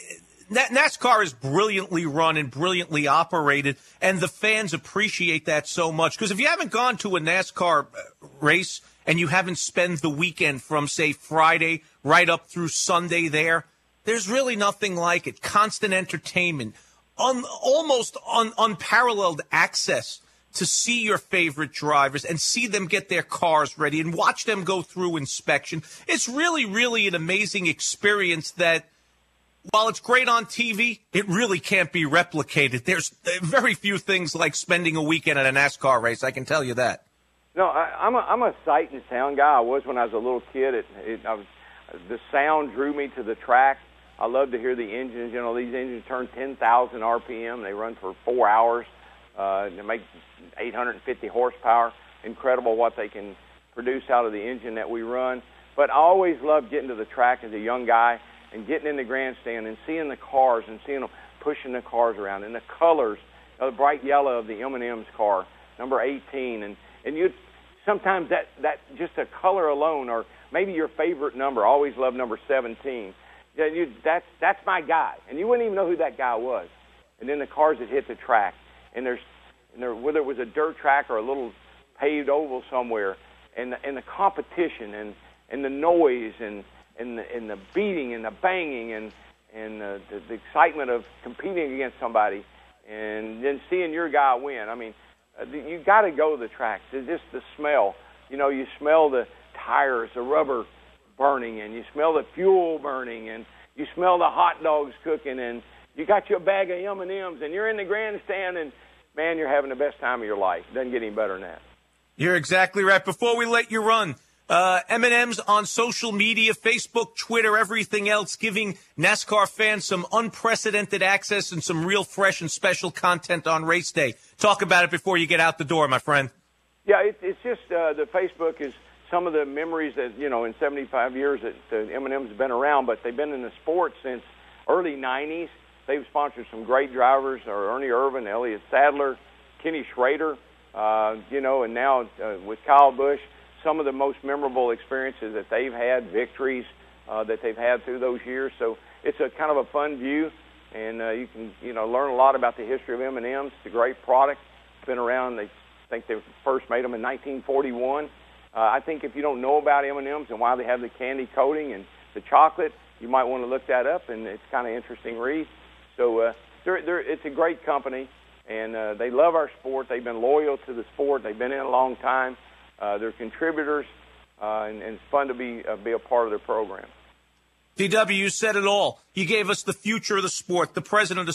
Speaker 3: NASCAR is brilliantly run and brilliantly operated, and the fans appreciate that so much. Because if you haven't gone to a NASCAR race and you haven't spent the weekend from, say, Friday right up through Sunday there's really nothing like it. Constant entertainment, almost unparalleled access to see your favorite drivers and see them get their cars ready and watch them go through inspection. It's really, really an amazing experience that, while it's great on TV, it really can't be replicated. There's very few things like spending a weekend at a NASCAR race, I can tell you that.
Speaker 25: No, I'm a sight and sound guy. I was when I was a little kid. The sound drew me to the track. I love to hear the engines. These engines turn 10,000 RPM. They run for 4 hours. They make 850 horsepower. Incredible what they can produce out of the engine that we run. But I always loved getting to the track as a young guy and getting in the grandstand and seeing the cars and seeing them pushing the cars around, and the colors, the bright yellow of the M&M's car, number 18, and you sometimes that just a color alone, or maybe your favorite number. I always loved number 17. That's my guy, and you wouldn't even know who that guy was. And then the cars that hit the track, and whether it was a dirt track or a little paved oval somewhere, and the competition and the noise and the beating and the banging and the excitement of competing against somebody, and then seeing your guy win. I mean, you got to go to the track. Just the smell. You smell the tires, the rubber burning, and you smell the fuel burning, and you smell the hot dogs cooking, and you got your bag of M&Ms, and you're in the grandstand, and, man, you're having the best time of your life. Doesn't get any better than that.
Speaker 3: You're exactly right. Before we let you run, M&M's on social media, Facebook, Twitter, everything else, giving NASCAR fans some unprecedented access and some real fresh and special content on race day. Talk about it before you get out the door, my friend.
Speaker 25: Yeah, it's just the Facebook is some of the memories that, in 75 years that the M&M's been around, but they've been in the sport since early 90s. They've sponsored some great drivers, Ernie Irvan, Elliott Sadler, Kenny Schrader, and now with Kyle Busch, some of the most memorable experiences that they've had, victories that they've had through those years. So it's a kind of a fun view, and you can, learn a lot about the history of M&M's. It's a great product. It's been around. They think they first made them in 1941. I think if you don't know about M&M's and why they have the candy coating and the chocolate, you might want to look that up, and it's kind of interesting read. So it's a great company, and they love our sport. They've been loyal to the sport. They've been in a long time. They're contributors, and it's fun to be a part of their program.
Speaker 3: DW, you said it all. You gave us the future of the sport, the present of the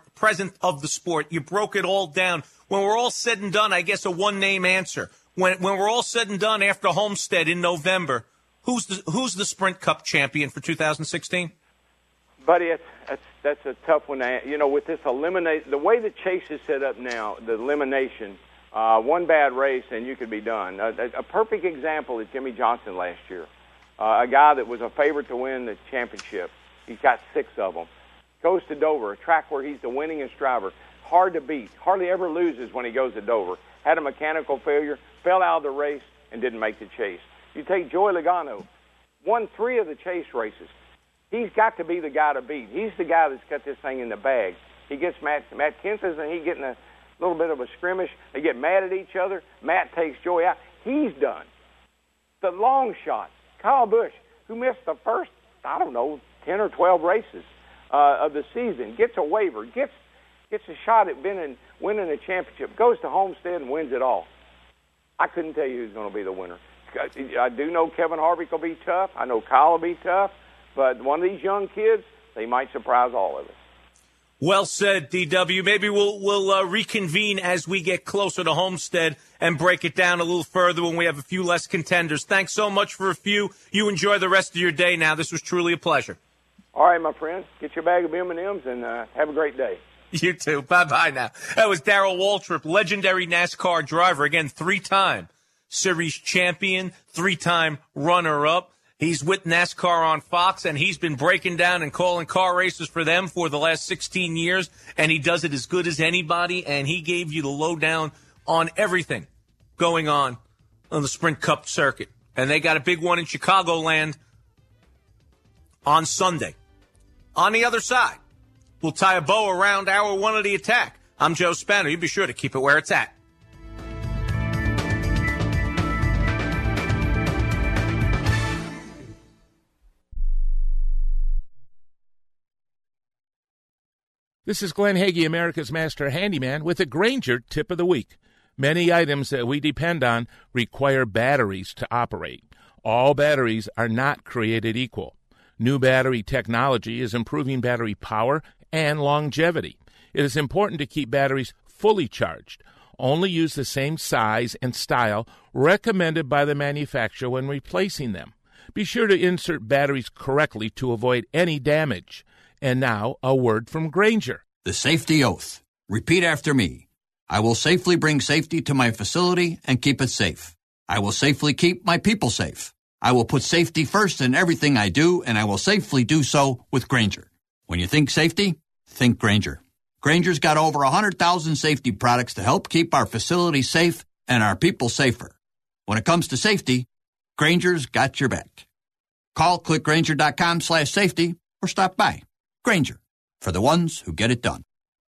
Speaker 3: sport. You broke it all down. When we're all said and done, I guess a one-name answer. When we're all said and done after Homestead in November, who's the Sprint Cup champion for 2016?
Speaker 25: Buddy, that's a tough one. With this eliminate, the way the chase is set up now, the elimination. One bad race and you could be done. A perfect example is Jimmy Johnson last year, a guy that was a favorite to win the championship. He's got 6 of them. Goes to Dover, a track where he's the winningest driver. Hard to beat. Hardly ever loses when he goes to Dover. Had a mechanical failure, fell out of the race, and didn't make the chase. You take Joey Logano, won 3 of the chase races. He's got to be the guy to beat. He's the guy that's got this thing in the bag. He gets Matt Kenseth, and he getting a little bit of a skirmish. They get mad at each other. Matt takes Joey out. He's done. The long shot, Kyle Busch, who missed the first, 10 or 12 races of the season, gets a waiver, gets a shot at winning a championship, goes to Homestead and wins it all. I couldn't tell you who's going to be the winner. I do know Kevin Harvick will be tough. I know Kyle will be tough. But one of these young kids, they might surprise all of us.
Speaker 3: Well said, DW. Maybe we'll reconvene as we get closer to Homestead and break it down a little further when we have a few less contenders. Thanks so much for a few. You enjoy the rest of your day now. This was truly a pleasure.
Speaker 25: All right, my friend. Get your bag of M&Ms and have a great day.
Speaker 3: You too. Bye-bye now. That was Darrell Waltrip, legendary NASCAR driver. Again, 3-time series champion, 3-time runner-up. He's with NASCAR on Fox, and he's been breaking down and calling car races for them for the last 16 years, and he does it as good as anybody, and he gave you the lowdown on everything going on the Sprint Cup circuit. And they got a big one in Chicagoland on Sunday. On the other side, we'll tie a bow around hour 1 of the attack. I'm Joe Spano. You be sure to keep it where it's at.
Speaker 4: This is Glenn Hagee, America's Master Handyman, with a Grainger Tip of the Week. Many items that we depend on require batteries to operate. All batteries are not created equal. New battery technology is improving battery power and longevity. It is important to keep batteries fully charged. Only use the same size and style recommended by the manufacturer when replacing them. Be sure to insert batteries correctly to avoid any damage. And now, a word from Grainger.
Speaker 5: The safety oath. Repeat after me. I will safely bring safety to my facility and keep it safe. I will safely keep my people safe. I will put safety first in everything I do, and I will safely do so with Grainger. When you think safety, think Grainger. Grainger's got over 100,000 safety products to help keep our facilities safe and our people safer. When it comes to safety, Grainger's got your back. Call clickgrainger.com/safety or stop by. Grainger, for the ones who get it done.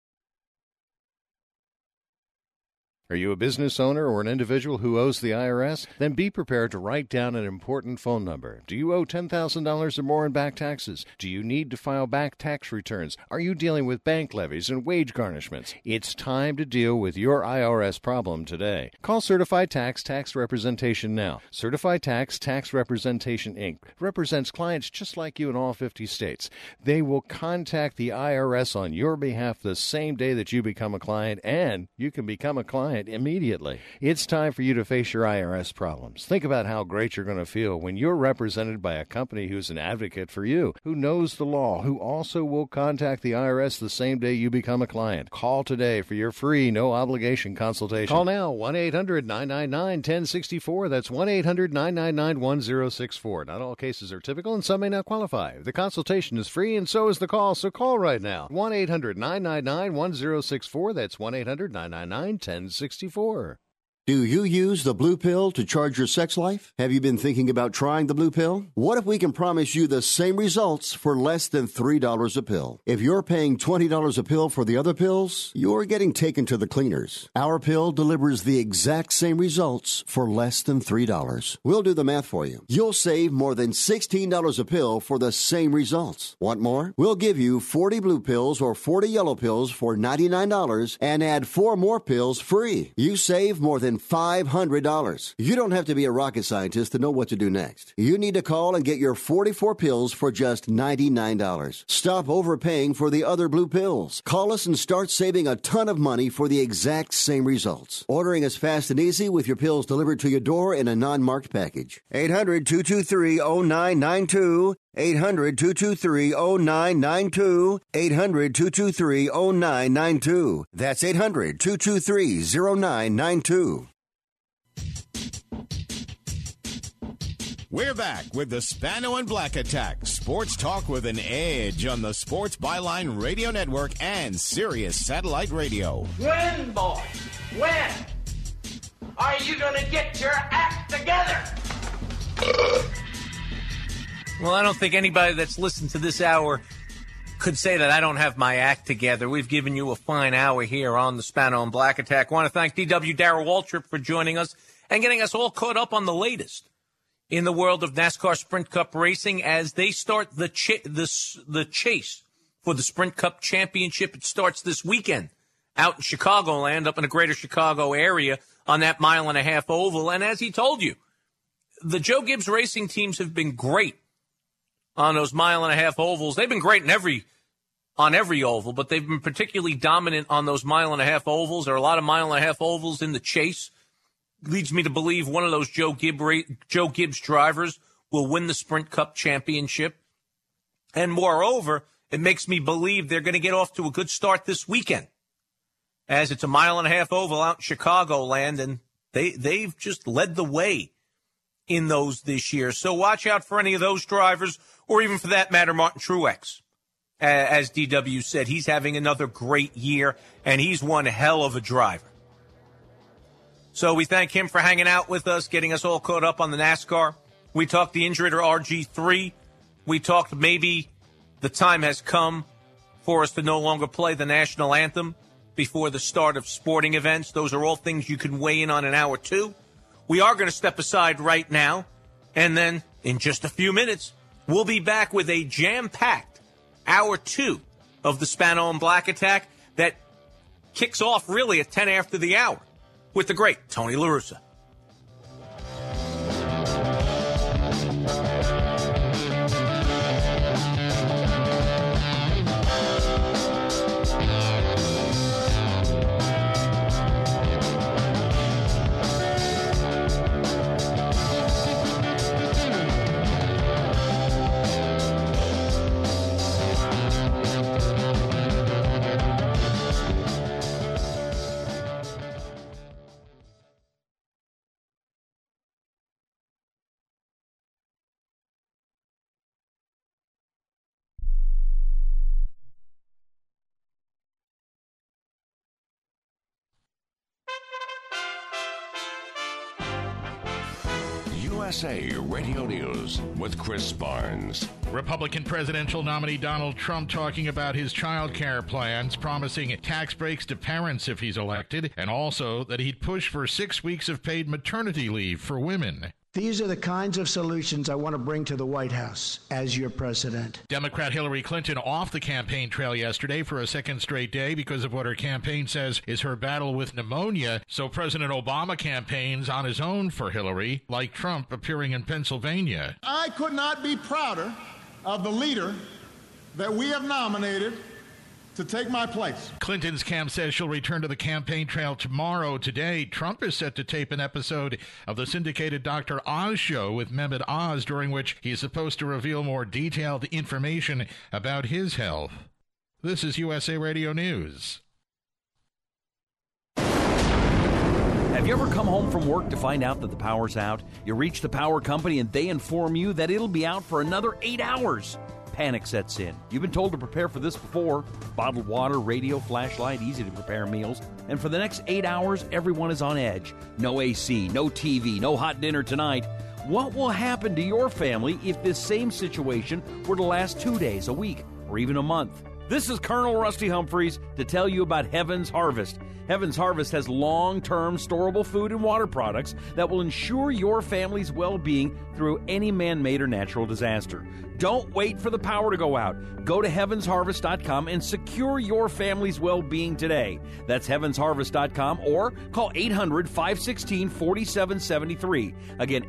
Speaker 6: Are you a business owner or an individual who owes the IRS? Then be prepared to write down an important phone number. Do you owe $10,000 or more in back taxes? Do you need to file back tax returns? Are you dealing with bank levies and wage garnishments? It's time to deal with your IRS problem today. Call Certified Tax Representation now. Certified Tax Representation, Inc. represents clients just like you in all 50 states. They will contact the IRS on your behalf the same day that you become a client, and you can become a client client immediately. It's time for you to face your IRS problems. Think about how great you're going to feel when you're represented by a company who's an advocate for you, who knows the law, who also will contact the IRS the same day you become a client. Call today for your free, no-obligation consultation. Call now, 1-800-999-1064. That's 1-800-999-1064. Not all cases are typical, and some may not qualify. The consultation is free, and so is the call, so call right now. 1-800-999-1064. That's 1-800-999-1064.
Speaker 11: Do you use the Blue Pill to charge your sex life? Have you been thinking about trying the Blue Pill? What if we can promise you the same results for less than $3 a pill? If you're paying $20 a pill for the other pills, you're getting taken to the cleaners. Our pill delivers the exact same results for less than $3. We'll do the math for you. You'll save more than $16 a pill for the same results. Want more? We'll give you 40 blue pills or 40 yellow pills for $99 and add 4 more pills free. You save more than $500. You don't have to be a rocket scientist to know what to do next. You need to call and get your 44 pills for just $99. Stop overpaying for the other blue pills. Call us and start saving a ton of money for the exact same results. Ordering is fast and easy with your pills delivered to your door in a non-marked package. 800-223-0992. 800-223-0992. 800-223-0992. That's 800-223-0992.
Speaker 1: We're back with the Spano and Black Attack. Sports talk with an edge on the Sports Byline Radio Network and Sirius Satellite Radio.
Speaker 24: When, boy? When are you going to get your act together?
Speaker 3: Well, I don't think anybody that's listened to this hour could say that I don't have my act together. We've given you a fine hour here on the Spano and Black Attack. I want to thank DW Darrell Waltrip for joining us and getting us all caught up on the latest in the world of NASCAR Sprint Cup racing as they start the chase for the Sprint Cup Championship. It starts this weekend out in Chicagoland, up in the greater Chicago area on that mile-and-a-half oval. And as he told you, the Joe Gibbs racing teams have been great on those mile-and-a-half ovals. They've been great on every oval, but they've been particularly dominant on those mile-and-a-half ovals. There are a lot of mile-and-a-half ovals in the chase. Leads me to believe one of those Joe Gibbs drivers will win the Sprint Cup Championship. And moreover, it makes me believe they're going to get off to a good start this weekend, as it's a mile-and-a-half oval out in Chicagoland, and they've just led the way in those this year. So watch out for any of those drivers, or even for that matter, Martin Truex. As DW said, he's having another great year, and he's one hell of a driver. So we thank him for hanging out with us, getting us all caught up on the NASCAR. We talked the injured or RG3. We talked maybe the time has come for us to no longer play the national anthem before the start of sporting events. Those are all things you can weigh in on in hour 2. We are going to step aside right now, and then in just a few minutes, we'll be back with a jam-packed hour 2 of the Spano and Black Attack that kicks off really at 10 after the hour with the great Tony La Russa.
Speaker 2: USA Radio News with Chris Barnes.
Speaker 7: Republican presidential nominee Donald Trump talking about his child care plans, promising tax breaks to parents if he's elected, and also that he'd push for 6 weeks of paid maternity leave for women.
Speaker 8: These are the kinds of solutions I want to bring to the White House as your president.
Speaker 7: Democrat Hillary Clinton off the campaign trail yesterday for a second straight day because of what her campaign says is her battle with pneumonia. So President Obama campaigns on his own for Hillary, like Trump appearing in Pennsylvania.
Speaker 9: I could not be prouder of the leader that we have nominated to take my place.
Speaker 7: Clinton's camp says she'll return to the campaign trail tomorrow. Today, Trump is set to tape an episode of the syndicated Dr. Oz show with Mehmet Oz, during which he's supposed to reveal more detailed information about his health. This is USA Radio News.
Speaker 10: Have you ever come home from work to find out that the power's out? You reach the power company and they inform you that it'll be out for another 8 hours. Panic sets in. You've been told to prepare for this before. Bottled water, radio, flashlight, easy to prepare meals. And for the next 8 hours, everyone is on edge. No AC, no TV, no hot dinner tonight. What will happen to your family if this same situation were to last 2 days, a week, or even a month? This is Colonel Rusty Humphreys to tell you about Heaven's Harvest. Heaven's Harvest has long-term storable food and water products that will ensure your family's well-being through any man-made or natural disaster. Don't wait for the power to go out. Go to heavensharvest.com and secure your family's well-being today. That's heavensharvest.com or call 800-516-4773. Again,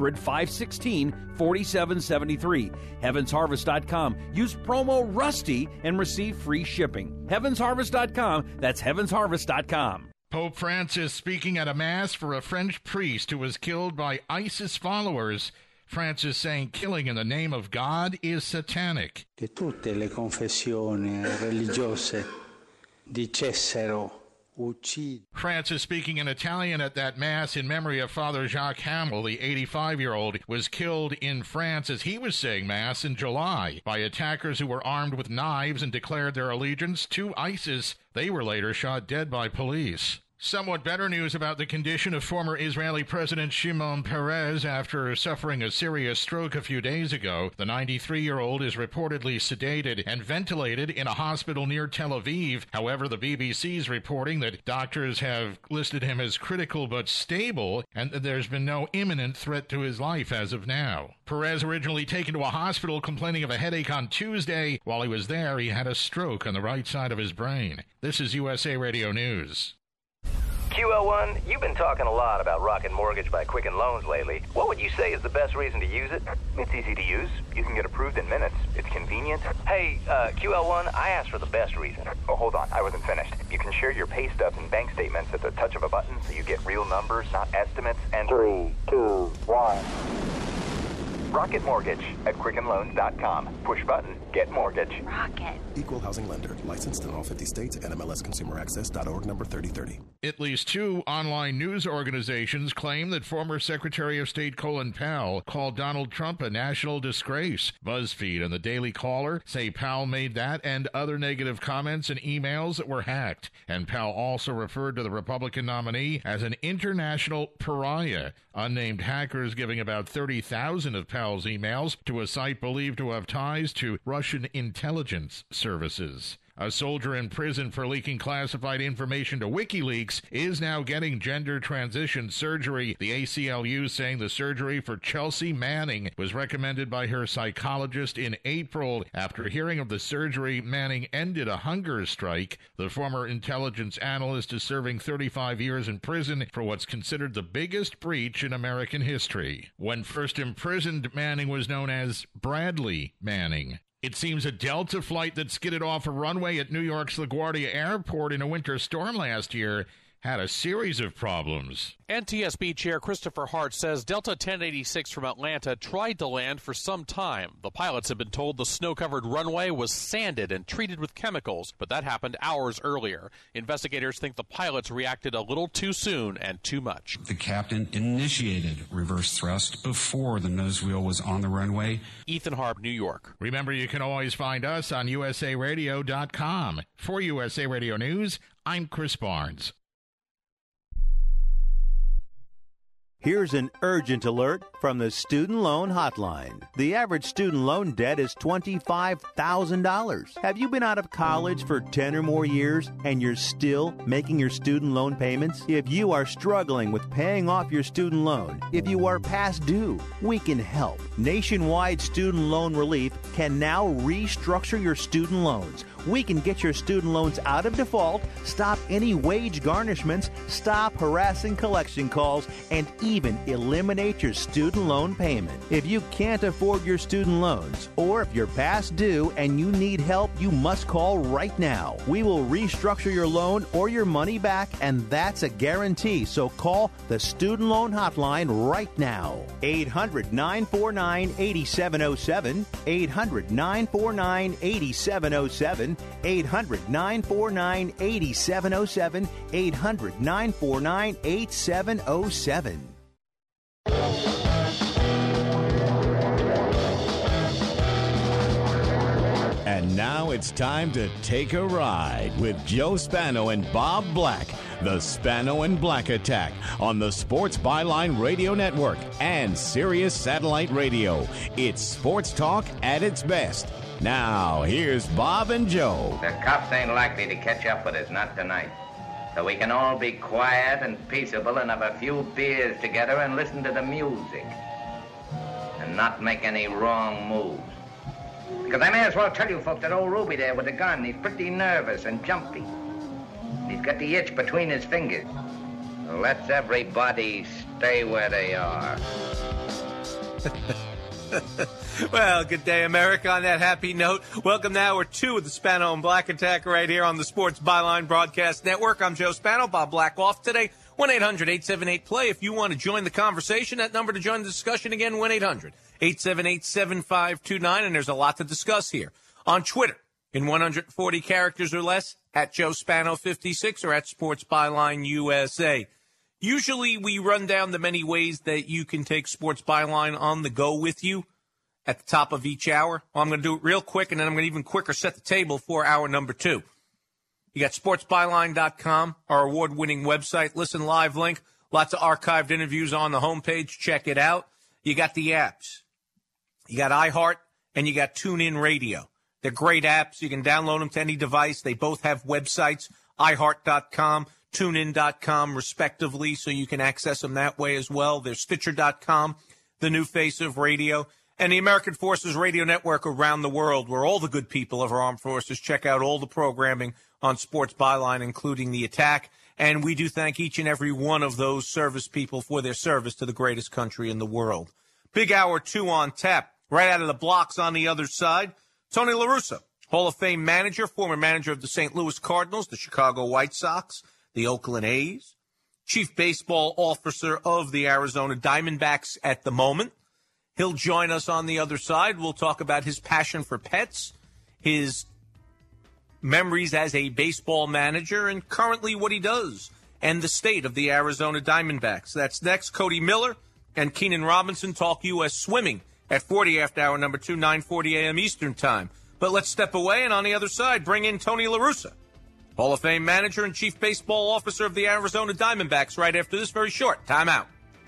Speaker 10: 800-516-4773. Heavensharvest.com. Use promo RUSTY and receive free shipping. Heavensharvest.com. That's heavensharvest.com.
Speaker 7: Pope Francis speaking at a mass for a French priest who was killed by ISIS followers. Francis saying killing in the name of God is satanic.
Speaker 12: Che tutte le confessioni religiose dicessero uccidi.
Speaker 7: Francis speaking in Italian at that mass in memory of Father Jacques Hamel, the 85-year-old, was killed in France as he was saying mass in July by attackers who were armed with knives and declared their allegiance to ISIS. They were later shot dead by police. Somewhat better news about the condition of former Israeli President Shimon Peres after suffering a serious stroke a few days ago. The 93-year-old is reportedly sedated and ventilated in a hospital near Tel Aviv. However, the BBC is reporting that doctors have listed him as critical but stable and that there's been no imminent threat to his life as of now. Perez originally taken to a hospital complaining of a headache on Tuesday. While he was there, he had a stroke on the right side of his brain. This is USA Radio News.
Speaker 14: QL1, you've been talking a lot about Rocket Mortgage by Quicken Loans lately. What would you say is the best reason to use it?
Speaker 15: It's easy to use. You can get approved in minutes. It's convenient.
Speaker 14: Hey, QL1, I asked for the best reason.
Speaker 15: Oh, hold on. I wasn't finished. You can share your pay stubs and bank statements at the touch of a button so you get real numbers, not estimates. And
Speaker 14: 3, 2, 1.
Speaker 15: Rocket Mortgage at QuickenLoans.com. Push button, get mortgage.
Speaker 14: Rocket.
Speaker 26: Equal housing lender. Licensed in all 50 states. NMLSConsumerAccess.org number 3030.
Speaker 7: At least two online news organizations claim that former Secretary of State Colin Powell called Donald Trump a national disgrace. BuzzFeed and the Daily Caller say Powell made that and other negative comments and emails that were hacked. And Powell also referred to the Republican nominee as an international pariah. Unnamed hackers giving about 30,000 of Powell's emails to a site believed to have ties to Russian intelligence services. A soldier in prison for leaking classified information to WikiLeaks is now getting gender transition surgery. The ACLU saying the surgery for Chelsea Manning was recommended by her psychologist in April. After hearing of the surgery, Manning ended a hunger strike. The former intelligence analyst is serving 35 years in prison for what's considered the biggest breach in American history. When first imprisoned, Manning was known as Bradley Manning. It seems a Delta flight that skidded off a runway at New York's LaGuardia Airport in a winter storm last year had a series of problems.
Speaker 27: NTSB Chair Christopher Hart says Delta 1086 from Atlanta tried to land for some time. The pilots have been told the snow-covered runway was sanded and treated with chemicals, but that happened hours earlier. Investigators think the pilots reacted a little too soon and too much.
Speaker 28: The captain initiated reverse thrust before the nose wheel was on the runway.
Speaker 27: Ethan Harp, New York.
Speaker 7: Remember, you can always find us on usaradio.com. For USA Radio News, I'm Chris Barnes.
Speaker 29: Here's an urgent alert from the Student Loan Hotline. The average student loan debt is $25,000. Have you been out of college for 10 or more years and you're still making your student loan payments? If you are struggling with paying off your student loan, if you are past due, we can help. Nationwide Student Loan Relief can now restructure your student loans We can get your student loans out of default, stop any wage garnishments, stop harassing collection calls, and even eliminate your student loan payment. If you can't afford your student loans, or if you're past due and you need help, you must call right now. We will restructure your loan or your money back, and that's a guarantee. So call the Student Loan Hotline right now. 800-949-8707. 800-949-8707. 800-949-8707. 800-949-8707.
Speaker 1: And now it's time to take a ride with Joe Spano and Bob Black. The Spano and Black Attack on the Sports Byline Radio Network and Sirius Satellite Radio. It's sports talk at its best. Now, here's Bob and Joe.
Speaker 9: The cops ain't likely to catch up with us, not tonight. So we can all be quiet and peaceable and have a few beers together and listen to the music. And not make any wrong moves. Because I may as well tell you folks that old Ruby there with the gun, he's pretty nervous and jumpy. He's got the itch between his fingers. So let's everybody stay where they are.
Speaker 3: Well, good day, America. On that happy note, welcome to Hour 2 of the Spano and Black Attack right here on the Sports Byline Broadcast Network. I'm Joe Spano. Bob Black off today. 1-800-878-PLAY. If you want to join the conversation, that number to join the discussion, again, 1-800-878-7529. And there's a lot to discuss here. On Twitter, in 140 characters or less, at Joe Spano56 or at Sports Byline USA. Usually we run down the many ways that you can take Sports Byline on the go with you at the top of each hour. Well, I'm going to do it real quick, and then I'm going to even quicker set the table for hour number 2. You got sportsbyline.com, our award-winning website. Listen live link. Lots of archived interviews on the homepage. Check it out. You got the apps. You got iHeart, and you got TuneIn Radio. They're great apps. You can download them to any device. They both have websites, iHeart.com, TuneIn.com, respectively, so you can access them that way as well. There's Stitcher.com, the new face of radio, and the American Forces Radio Network around the world, where all the good people of our armed forces check out all the programming on Sports Byline, including The Attack. And we do thank each and every one of those service people for their service to the greatest country in the world. Big Hour 2 on tap. Right out of the blocks on the other side, Tony La Russa, Hall of Fame manager, former manager of the St. Louis Cardinals, the Chicago White Sox, the Oakland A's, chief baseball officer of the Arizona Diamondbacks at the moment. He'll join us on the other side. We'll talk about his passion for pets, his memories as a baseball manager, and currently what he does, and the state of the Arizona Diamondbacks. That's next. Cody Miller and Keenan Robinson talk U.S. swimming at 40 after hour number 2, 9:40 a.m. Eastern time. But let's step away, and on the other side, bring in Tony La Russa, Hall of Fame manager and chief baseball officer of the Arizona Diamondbacks, right after this very short timeout.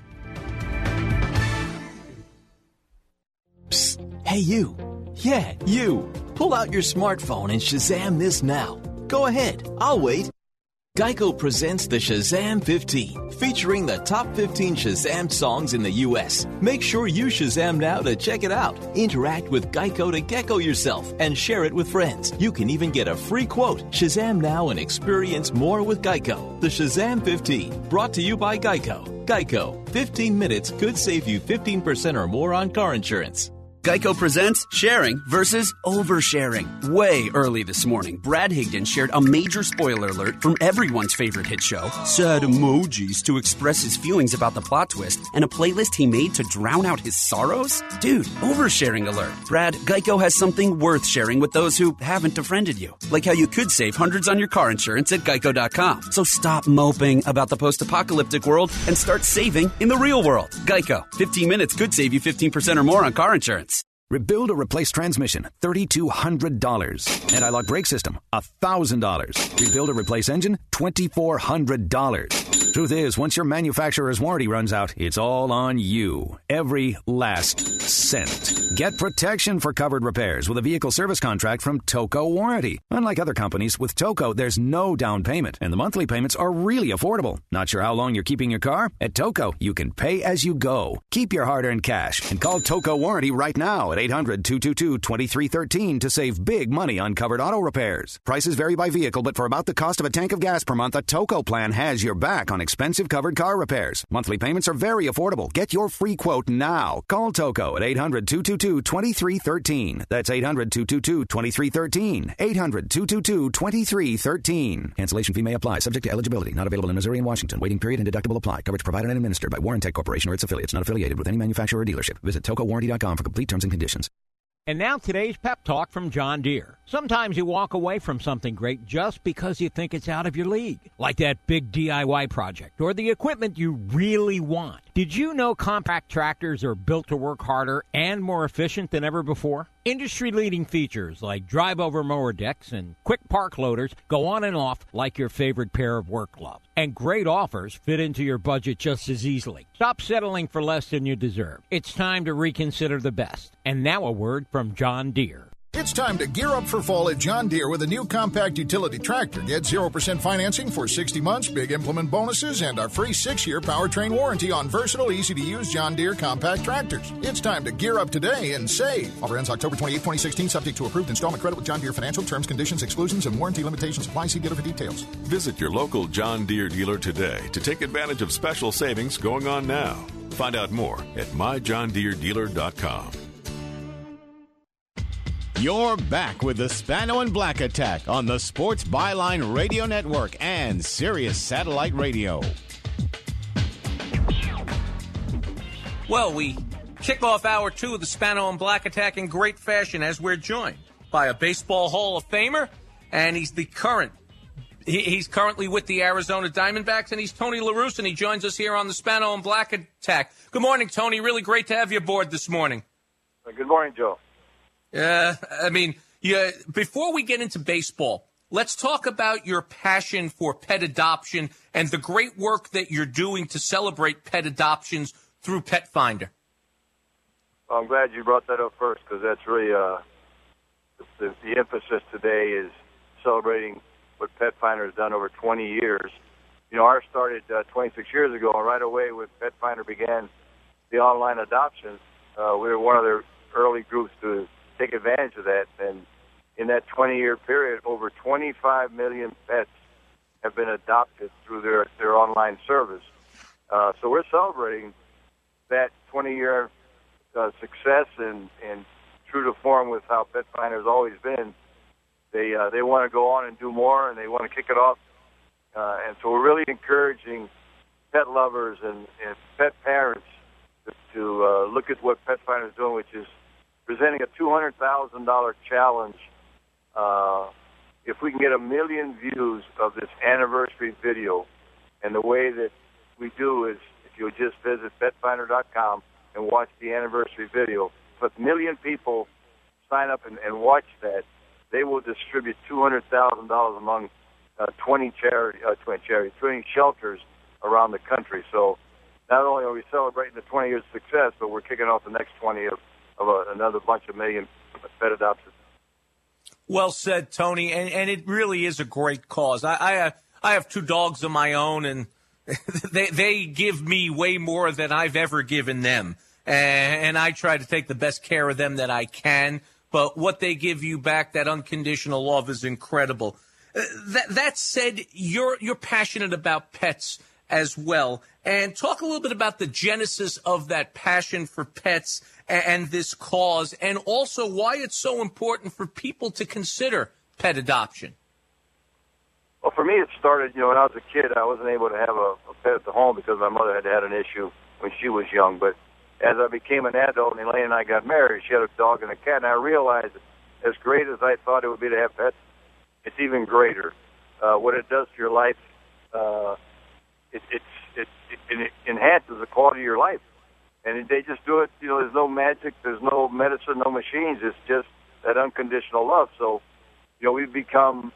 Speaker 13: Psst. Hey, you. Yeah, you. Pull out your smartphone and Shazam this now. Go ahead. I'll wait. Geico presents the Shazam 15, featuring the top 15 Shazam songs in the U.S. Make sure you Shazam now to check it out. Interact with Geico to gecko yourself and share it with friends. You can even get a free quote. Shazam now and experience more with Geico. The Shazam 15, brought to you by Geico. Geico, 15 minutes could save you 15% or more on car insurance.
Speaker 16: Geico presents sharing versus oversharing. Way early this morning, Brad Higdon shared a major spoiler alert from everyone's favorite hit show, sad emojis to express his feelings about the plot twist, and a playlist he made to drown out his sorrows? Dude, oversharing alert. Brad, Geico has something worth sharing with those who haven't befriended you. Like how you could save hundreds on your car insurance at Geico.com. So stop moping about the post-apocalyptic world and start saving in the real world. Geico. 15 minutes could save you 15% or more on car insurance.
Speaker 17: Rebuild or replace transmission, $3,200. Anti-lock brake system, $1,000. Rebuild or replace engine, $2,400. Truth is, once your manufacturer's warranty runs out, it's all on you. Every last cent. Get protection for covered repairs with a vehicle service contract from Toco Warranty. Unlike other companies, with Toco, there's no down payment, and the monthly payments are really affordable. Not sure how long you're keeping your car? At Toco, you can pay as you go. Keep your hard-earned cash and call Toco Warranty right now at at 800-222-2313 to save big money on covered auto repairs. Prices vary by vehicle, but for about the cost of a tank of gas per month, a Toco plan has your back on expensive covered car repairs. Monthly payments are very affordable. Get your free quote now. Call Toco at 800-222-2313. That's 800-222-2313. 800-222-2313. Cancellation fee may apply. Subject to eligibility. Not available in Missouri and Washington. Waiting period and deductible apply. Coverage provided and administered by Warrantech Corporation or its affiliates. Not affiliated with any manufacturer or dealership. Visit TocoWarranty.com for complete terms and conditions.
Speaker 4: And now today's pep talk from John Deere. Sometimes you walk away from something great just because you think it's out of your league, like that big DIY project or the equipment you really want. Did you know compact tractors are built to work harder and more efficient than ever before? Industry-leading features like drive-over mower decks and quick park loaders go on and off like your favorite pair of work gloves. And great offers fit into your budget just as easily. Stop settling for less than you deserve. It's time to reconsider the best. And now a word from John Deere.
Speaker 5: It's time to gear up for fall at John Deere with a new compact utility tractor. Get 0% financing for 60 months, big implement bonuses, and our free 6-year powertrain warranty on versatile, easy-to-use John Deere compact tractors. It's time to gear up today and save. Offer ends October 28, 2016, subject to approved installment credit with John Deere Financial. Terms, conditions, exclusions, and warranty limitations apply. See dealer for details.
Speaker 18: Visit your local John Deere dealer today to take advantage of special savings going on now. Find out more at myjohndeeredealer.com.
Speaker 1: You're back with the Spano and Black Attack on the Sports Byline Radio Network and Sirius Satellite Radio.
Speaker 3: Well, we kick off hour 2 of the Spano and Black Attack in great fashion as we're joined by a Baseball Hall of Famer, and he's currently with the Arizona Diamondbacks, and he's Tony La Russa, and he joins us here on the Spano and Black Attack. Good morning, Tony. Really great to have you aboard this morning.
Speaker 19: Good morning, Joe.
Speaker 3: Before we get into baseball, let's talk about your passion for pet adoption and the great work that you're doing to celebrate pet adoptions through Pet Finder.
Speaker 19: Well, I'm glad you brought that up first, because that's really the emphasis today is celebrating what Pet Finder has done over 20 years. You know, ours started 26 years ago, and right away when Pet Finder began the online adoptions, we were one of the early groups to take advantage of that. And in that 20-year period, over 25 million pets have been adopted through their online service. So we're celebrating that 20-year success and true to form with how Pet Finder has always been. They want to go on and do more, and they want to kick it off. And so we're really encouraging pet lovers and pet parents to look at what Pet Finder is doing, which is presenting a $200,000 challenge. If we can get 1 million views of this anniversary video, and the way that we do is if you just visit petfinder.com and watch the anniversary video, if 1 million people sign up and watch that, they will distribute $200,000 among 20 shelters around the country. So not only are we celebrating the 20 years of success, but we're kicking off the next 20 of another bunch of million pet adoptions.
Speaker 3: Well said, Tony, and it really is a great cause. I have 2 dogs of my own, and they give me way more than I've ever given them, and I try to take the best care of them that I can. But what they give you back, that unconditional love, is incredible. That said, you're passionate about pets as well. And talk a little bit about the genesis of that passion for pets and this cause, and also why it's so important for people to consider pet adoption.
Speaker 19: Well, for me, it started, when I was a kid, I wasn't able to have a pet at the home because my mother had an issue when she was young. But as I became an adult and Elaine and I got married, she had a dog and a cat, and I realized that as great as I thought it would be to have pets, it's even greater. What it does to your life, it enhances the quality of your life. And they just do it, there's no magic, there's no medicine, no machines. It's just that unconditional love. So, we've become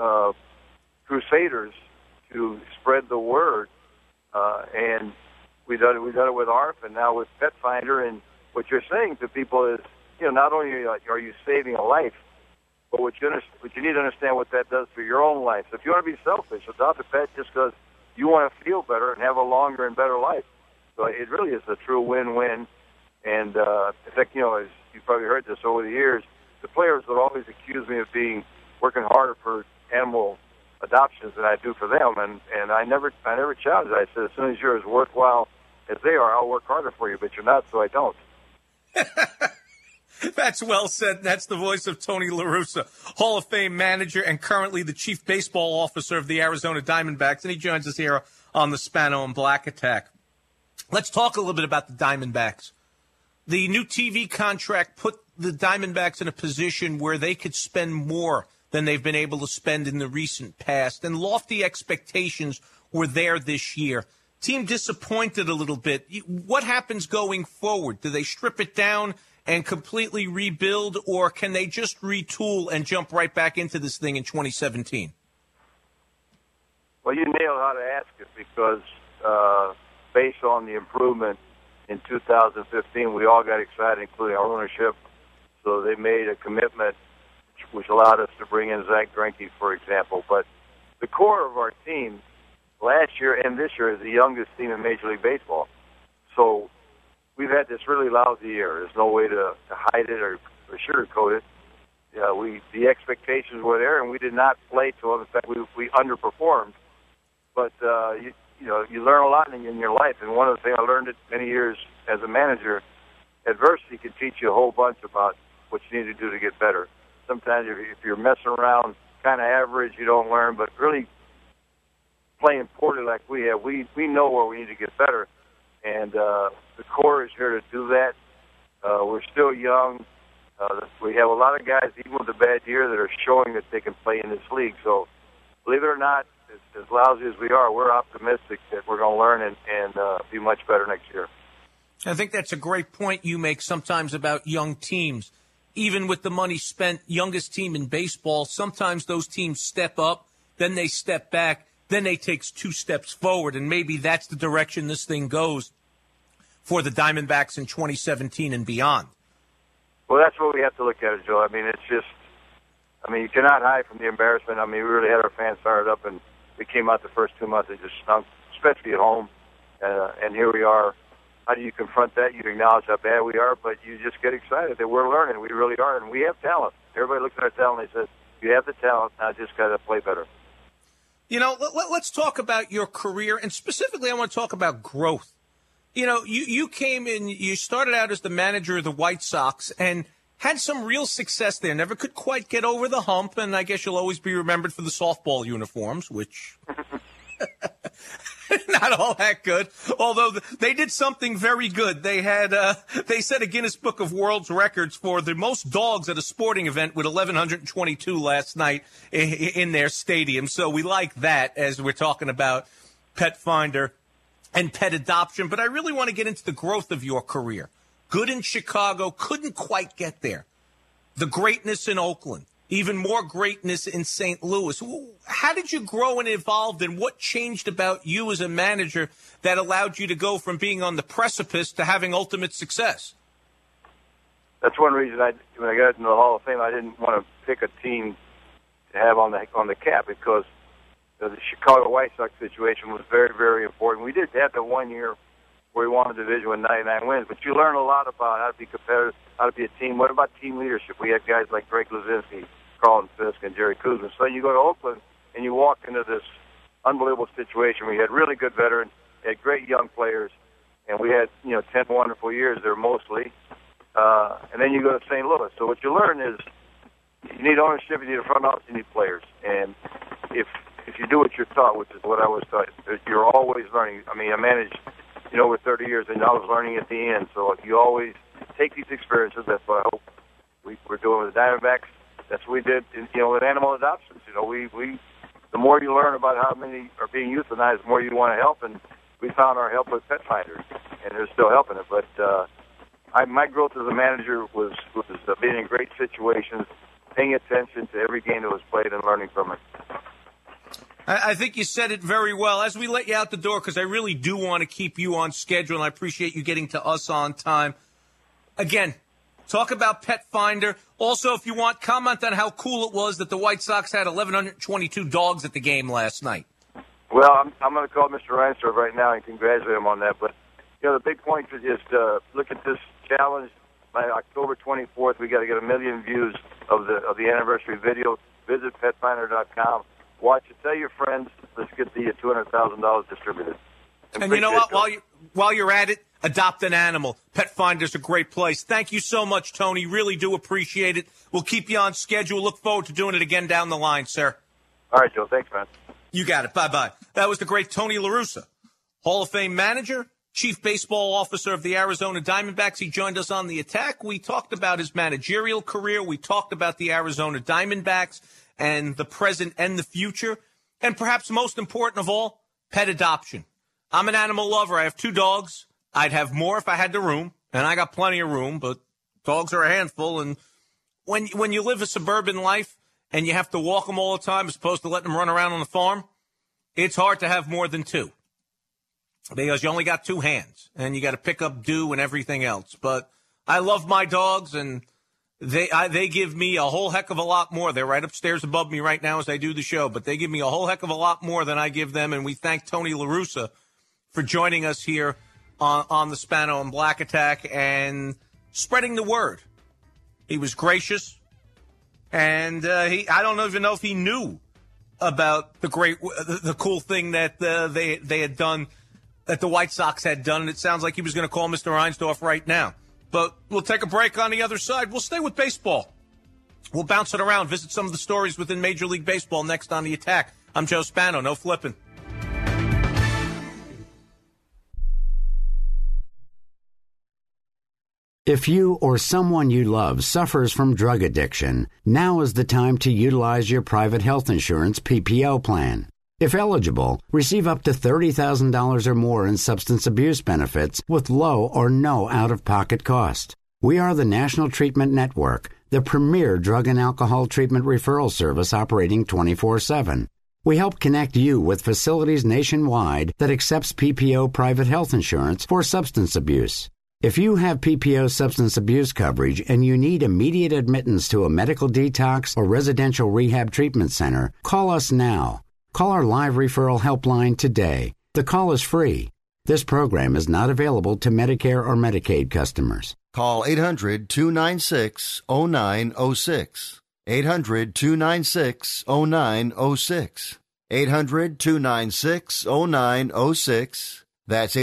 Speaker 19: crusaders to spread the word. And we've done it with ARF and now with Pet Finder. And what you're saying to people is, not only are you saving a life, but what you need to understand what that does for your own life. So if you want to be selfish, adopt a pet just because you want to feel better and have a longer and better life. So it really is a true win-win. And in fact, as you've probably heard this over the years, the players would always accuse me of working harder for animal adoptions than I do for them, and I never challenged it. I said, as soon as you're as worthwhile as they are, I'll work harder for you, but you're not, so I don't.
Speaker 3: That's well said. That's the voice of Tony La Russa, Hall of Fame manager and currently the chief baseball officer of the Arizona Diamondbacks, and he joins us here on the Spano and Black Attack. Let's talk a little bit about the Diamondbacks. The new TV contract put the Diamondbacks in a position where they could spend more than they've been able to spend in the recent past, and lofty expectations were there this year. Team disappointed a little bit. What happens going forward? Do they strip it down and completely rebuild, or can they just retool and jump right back into this thing in 2017?
Speaker 19: Well, you nailed how to ask it, because based on the improvement in 2015, we all got excited, including our ownership. So they made a commitment which allowed us to bring in Zach Greinke, for example. But the core of our team last year and this year is the youngest team in Major League Baseball. So we've had this really lousy year. There's no way to hide it or sugarcoat it. The expectations were there, and we did not play to them. In fact, we underperformed. But you learn a lot in your life, and one of the things I learned many years as a manager, adversity can teach you a whole bunch about what you need to do to get better. Sometimes if you're messing around kind of average, you don't learn, but really playing poorly like we have, we know where we need to get better, and the core is here to do that. We're still young. We have a lot of guys, even with a bad year, that are showing that they can play in this league. So believe it or not, as lousy as we are, we're optimistic that we're going to learn and be much better next year.
Speaker 3: I think that's a great point you make sometimes about young teams. Even with the money spent, youngest team in baseball, sometimes those teams step up, then they step back, then they take 2 steps forward, and maybe that's the direction this thing goes for the Diamondbacks in 2017 and beyond.
Speaker 19: Well, that's what we have to look at it, Joe. I mean, you cannot hide from the embarrassment. I mean, we really had our fans fired up, and we came out the first 2 months and just stunk, especially at home, and here we are. How do you confront that? You acknowledge how bad we are, but you just get excited that we're learning. We really are, and we have talent. Everybody looks at our talent and says, you have the talent, now just got to play better.
Speaker 3: You know, let's talk about your career, and specifically I want to talk about growth. You know, you came in, you started out as the manager of the White Sox and had some real success there. Never could quite get over the hump, and I guess you'll always be remembered for the softball uniforms, which... Not all that good, although they did something very good. They had they set a Guinness Book of World Records for the most dogs at a sporting event with 1,122 last night in their stadium. So we like that as we're talking about Pet Finder and pet adoption. But I really want to get into the growth of your career. Good in Chicago, couldn't quite get there. The greatness in Oakland. Even more greatness in St. Louis. How did you grow and evolve, and what changed about you as a manager that allowed you to go from being on the precipice to having ultimate success?
Speaker 19: That's one reason when I got into the Hall of Fame, I didn't want to pick a team to have on the cap, because the Chicago White Sox situation was very, very important. We did have the 1 year where we won the division with 99 wins, but you learn a lot about how to be competitive, how to be a team. What about team leadership? We had guys like Greg Luzinski, Carlton Fisk, and Jerry Kuzma. So you go to Oakland and you walk into this unbelievable situation. We had really good veterans, had great young players, and we had 10 wonderful years there mostly. And then you go to St. Louis. So what you learn is you need ownership, you need a front office, you need players. And if you do what you're taught, which is what I was taught, you're always learning. I mean, I managed over 30 years, and I was learning at the end. So if you always take these experiences, that's what I hope we're doing with the Diamondbacks. That's what we did, with animal adoptions. The more you learn about how many are being euthanized, the more you want to help. And we found our help with Pet Finder, and they're still helping it. But my growth as a manager was being in great situations, paying attention to every game that was played and learning from it.
Speaker 3: I think you said it very well. As we let you out the door, because I really do want to keep you on schedule, and I appreciate you getting to us on time. Again, talk about Pet Finder. Also, if you want, comment on how cool it was that the White Sox had 1,122 dogs at the game last night.
Speaker 19: Well, I'm going to call Mr. Reinsdorf right now and congratulate him on that. But, the big point is to look at this challenge by October 24th, we got to get 1 million views of the anniversary video. Visit PetFinder.com. Watch it. Tell your friends. Let's get the $200,000 distributed.
Speaker 3: And you know what? While you're at it, adopt an animal. Pet Finder's a great place. Thank you so much, Tony. Really do appreciate it. We'll keep you on schedule. Look forward to doing it again down the line, sir.
Speaker 19: All right, Joe. Thanks, man.
Speaker 3: You got it. Bye-bye. That was the great Tony La Russa, Hall of Fame manager, Chief Baseball Officer of the Arizona Diamondbacks. He joined us on The Attack. We talked about his managerial career. We talked about the Arizona Diamondbacks and the present and the future. And perhaps most important of all, pet adoption. I'm an animal lover. I have 2 dogs. I'd have more if I had the room, and I got plenty of room, but dogs are a handful. And when you live a suburban life and you have to walk them all the time as opposed to letting them run around on the farm, it's hard to have more than 2 because you only got 2 hands, and you got to pick up dew and everything else. But I love my dogs, and they give me a whole heck of a lot more. They're right upstairs above me right now as I do the show, but they give me a whole heck of a lot more than I give them, and we thank Tony La Russa for joining us here on the Spano and Black Attack and spreading the word. He was gracious, and I don't even know if he knew about the cool thing that they had done, that the White Sox had done, and it sounds like he was going to call Mr. Reinsdorf right now. But we'll take a break on the other side. We'll stay with baseball. We'll bounce it around, visit some of the stories within Major League Baseball next on The Attack. I'm Joe Spano. No flipping.
Speaker 2: If you or someone you love suffers from drug addiction, now is the time to utilize your private health insurance PPO plan. If eligible, receive up to $30,000 or more in substance abuse benefits with low or no out-of-pocket cost. We are the National Treatment Network, the premier drug and alcohol treatment referral service operating 24/7. We help connect you with facilities nationwide that accepts PPO private health insurance for substance abuse. If you have PPO substance abuse coverage and you need immediate admittance to a medical detox or residential rehab treatment center, call us now. Call our live referral helpline today. The call is free. This program is not available to Medicare or Medicaid customers.
Speaker 6: Call 800-296-0906. 800-296-0906. 800-296-0906. That's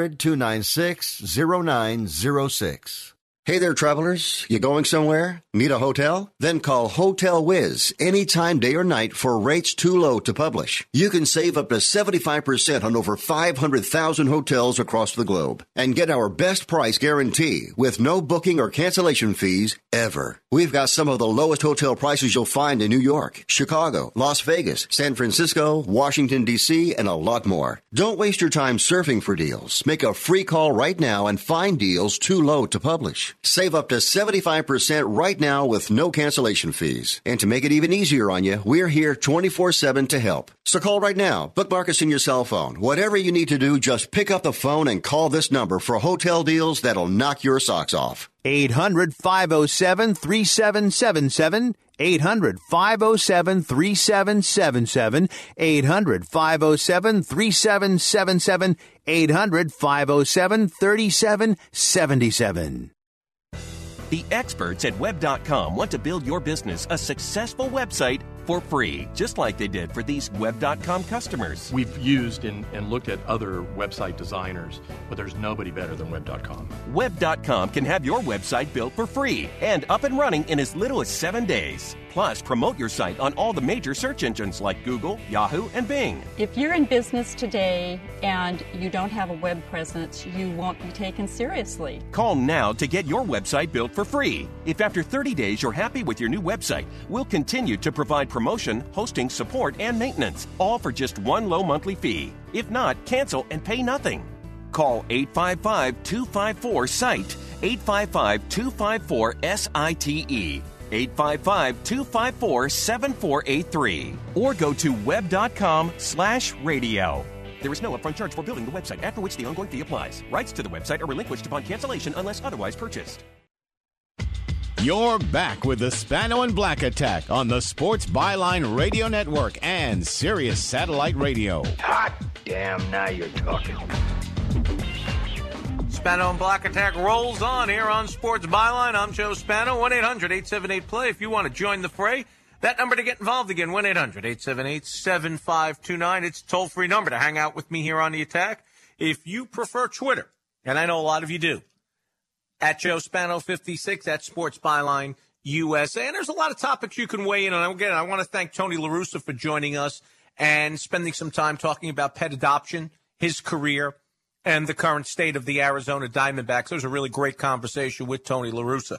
Speaker 6: 800-296-0906. Hey there, travelers. You going somewhere? Need a hotel? Then call Hotel Wiz anytime, day or night, for rates too low to publish. You can save up to 75% on over 500,000 hotels across the globe and get our best price guarantee with no booking or cancellation fees ever. We've got some of the lowest hotel prices you'll find in New York, Chicago, Las Vegas, San Francisco, Washington, D.C., and a lot more. Don't waste your time surfing for deals. Make a free call right now and find deals too low to publish. Save up to 75% right now with no cancellation fees. And to make it even easier on you, we're here 24/7 to help. So call right now. Bookmark us in your cell phone. Whatever you need to do, just pick up the phone and call this number for hotel deals that'll knock your socks off.
Speaker 29: 800-507-3777. 800-507-3777. 800-507-3777. 800-507-3777.
Speaker 11: The experts at Web.com want to build your business a successful website for free, just like they did for these Web.com customers.
Speaker 20: We've used and looked at other website designers, but there's nobody better than Web.com.
Speaker 11: Web.com can have your website built for free and up and running in as little as 7 days. Plus, promote your site on all the major search engines like Google, Yahoo, and Bing.
Speaker 21: If you're in business today and you don't have a web presence, you won't be taken seriously.
Speaker 11: Call now to get your website built for free. If after 30 days you're happy with your new website, we'll continue to provide promotion, hosting, support, and maintenance, all for just one low monthly fee. If not, cancel and pay nothing. Call 855-254-SITE, 855-254-SITE. 855-254-7483 or go to web.com/radio. There is no upfront charge for building the website, after which the ongoing fee applies. Rights to the website are relinquished upon cancellation unless otherwise purchased.
Speaker 1: You're back with the Spano and Black Attack on the Sports Byline Radio Network and Sirius Satellite Radio.
Speaker 22: Hot damn, now you're talking.
Speaker 3: Spano and Black Attack rolls on here on Sports Byline. I'm Joe Spano, 1-800-878-PLAY. If you want to join the fray, that number to get involved again, 1-800-878-7529. It's a toll-free number to hang out with me here on The Attack. If you prefer Twitter, and I know a lot of you do, at Joe Spano 56, at Sports Byline USA. And there's a lot of topics you can weigh in on. Again, I want to thank Tony La Russa for joining us and spending some time talking about pet adoption, his career, and the current state of the Arizona Diamondbacks. It was a really great conversation with Tony La Russa.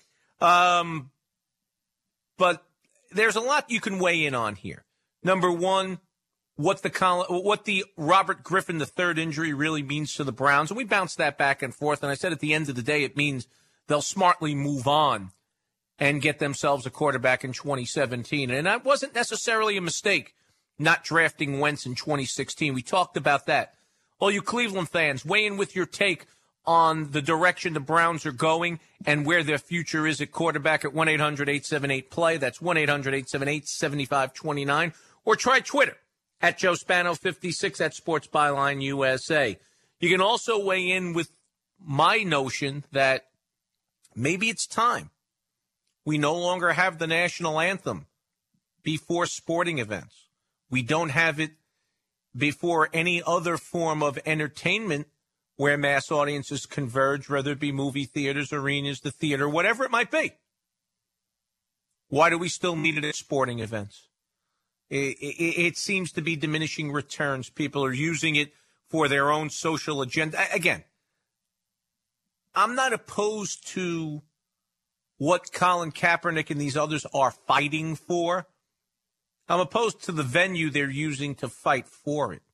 Speaker 3: But there's a lot you can weigh in on here. Number one, what the Robert Griffin III injury really means to the Browns. And we bounced that back and forth. And I said at the end of the day, it means they'll smartly move on and get themselves a quarterback in 2017. And that wasn't necessarily a mistake, not drafting Wentz in 2016. We talked about that. All you Cleveland fans, weigh in with your take on the direction the Browns are going and where their future is at quarterback at 1-800-878-PLAY. That's 1-800-878-7529. Or try Twitter at Joe Spano 56 at Sports Byline USA. You can also weigh in with my notion that maybe it's time. We no longer have the national anthem before sporting events. We don't have it before any other form of entertainment where mass audiences converge, whether it be movie theaters, arenas, the theater, whatever it might be. Why do we still need it at sporting events? It seems to be diminishing returns. People are using it for their own social agenda. Again, I'm not opposed to what Colin Kaepernick and these others are fighting for. I'm opposed to the venue they're using to fight for it.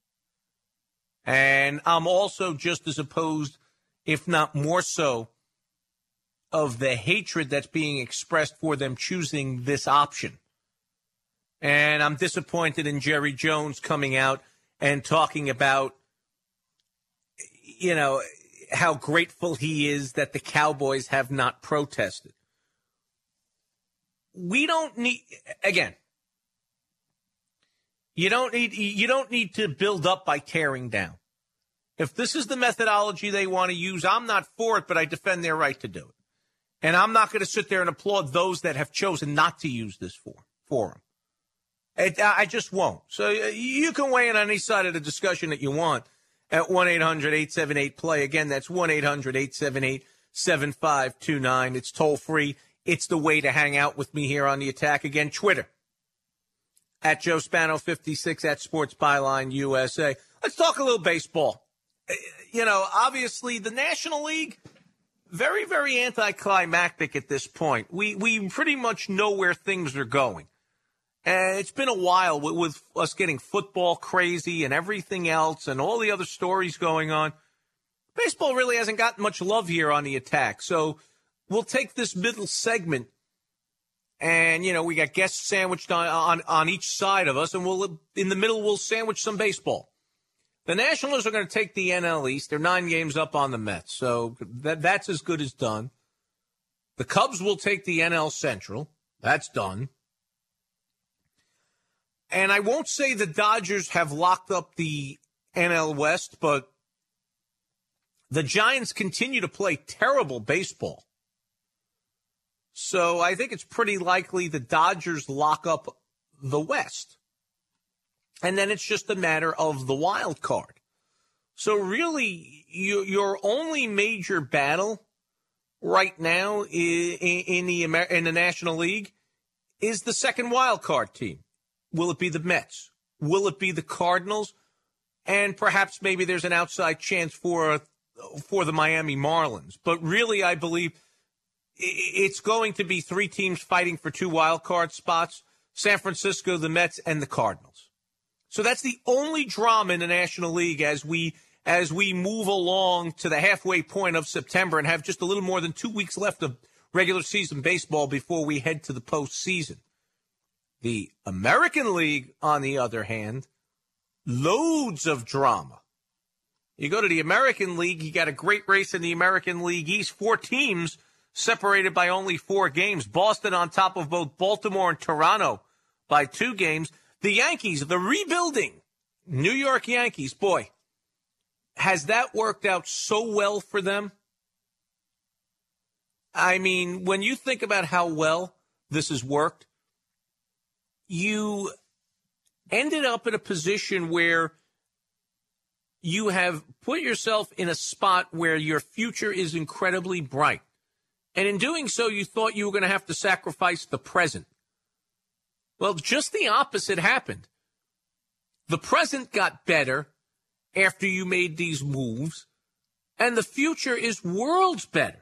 Speaker 3: And I'm also just as opposed, if not more so, of the hatred that's being expressed for them choosing this option. And I'm disappointed in Jerry Jones coming out and talking about, how grateful he is that the Cowboys have not protested. We don't need, again, you don't need to build up by tearing down. If this is the methodology they want to use, I'm not for it, but I defend their right to do it. And I'm not going to sit there and applaud those that have chosen not to use this for them. I just won't. So you can weigh in on any side of the discussion that you want at 1-800-878-PLAY. Again, that's 1-800-878-7529. It's toll free. It's the way to hang out with me here on The Attack. Again, Twitter at Joe Spano 56 at Sports Byline USA. Let's talk a little baseball. Obviously the National League, very, very anticlimactic at this point. We pretty much know where things are going. And it's been a while with us getting football crazy and everything else and all the other stories going on. Baseball really hasn't gotten much love here on The Attack. So we'll take this middle segment and, we got guests sandwiched on each side of us, and in the middle we'll sandwich some baseball. The Nationals are going to take the NL East. They're 9 games up on the Mets, so that's as good as done. The Cubs will take the NL Central. That's done. And I won't say the Dodgers have locked up the NL West, but the Giants continue to play terrible baseball. So I think it's pretty likely the Dodgers lock up the West. And then it's just a matter of the wild card. So really, your only major battle right now in the National League is the second wild card team. Will it be the Mets? Will it be the Cardinals? And perhaps maybe there's an outside chance for the Miami Marlins. But really, I believe it's going to be 3 teams fighting for 2 wild card spots: San Francisco, the Mets, and the Cardinals. So that's the only drama in the National League as we move along to the halfway point of September and have just a little more than 2 weeks left of regular season baseball before we head to the postseason. The American League, on the other hand, loads of drama. You go to the American League, you got a great race in the American League East. 4 teams separated by only 4 games. Boston on top of both Baltimore and Toronto by 2 games. The Yankees, the rebuilding New York Yankees, boy, has that worked out so well for them? I mean, when you think about how well this has worked, you ended up in a position where you have put yourself in a spot where your future is incredibly bright. And in doing so, you thought you were going to have to sacrifice the present. Well, just the opposite happened. The present got better after you made these moves, and the future is worlds better.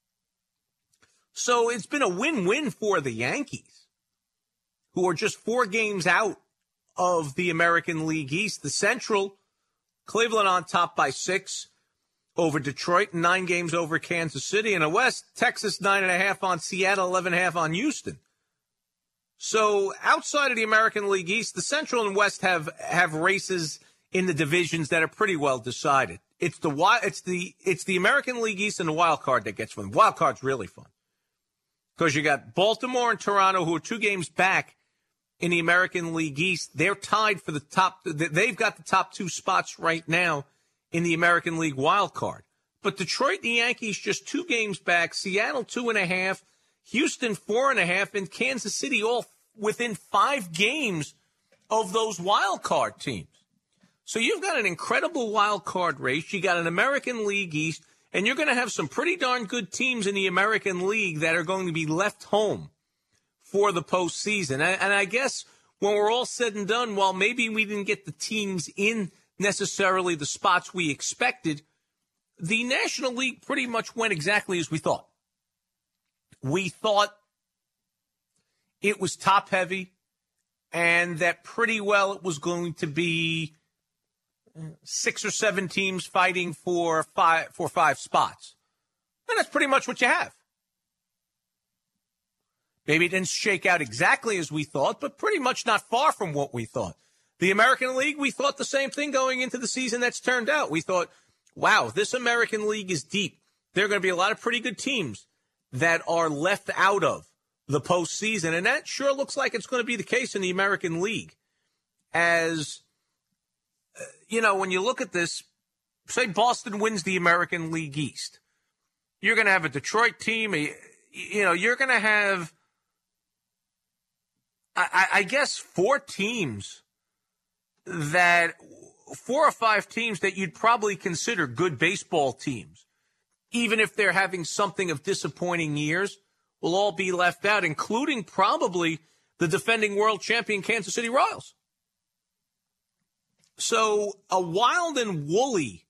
Speaker 3: So it's been a win-win for the Yankees, who are just 4 games out of the American League East. The Central, Cleveland on top by 6 over Detroit, 9 games over Kansas City. In the West, Texas 9.5 on Seattle, 11.5 on Houston. So outside of the American League East, the Central and West have races in the divisions that are pretty well decided. It's the American League East and the wild card that gets fun. Wild card's really fun because you got Baltimore and Toronto, who are 2 games back in the American League East. They're tied for the top. They've got the top 2 spots right now in the American League wild card. But Detroit and the Yankees just 2 games back. Seattle 2.5, Houston 4.5, and Kansas City all within 5 games of those wild card teams. So you've got an incredible wild card race. You got an American League East, and you're going to have some pretty darn good teams in the American League that are going to be left home for the postseason. And I guess when we're all said and done, while maybe we didn't get the teams in necessarily the spots we expected, the National League pretty much went exactly as we thought. We thought it was top heavy and that pretty well it was going to be 6 or 7 teams fighting for 5 spots. And that's pretty much what you have. Maybe it didn't shake out exactly as we thought, but pretty much not far from what we thought. The American League, we thought the same thing going into the season that's turned out. We thought, wow, this American League is deep. There are going to be a lot of pretty good teams that are left out of the postseason. And that sure looks like it's going to be the case in the American League. As, when you look at this, say Boston wins the American League East. You're going to have a Detroit team. You're going to have, I guess, 4 or 5 teams that you'd probably consider good baseball teams, even if they're having something of disappointing years, will all be left out, including probably the defending world champion Kansas City Royals. So a wild and woolly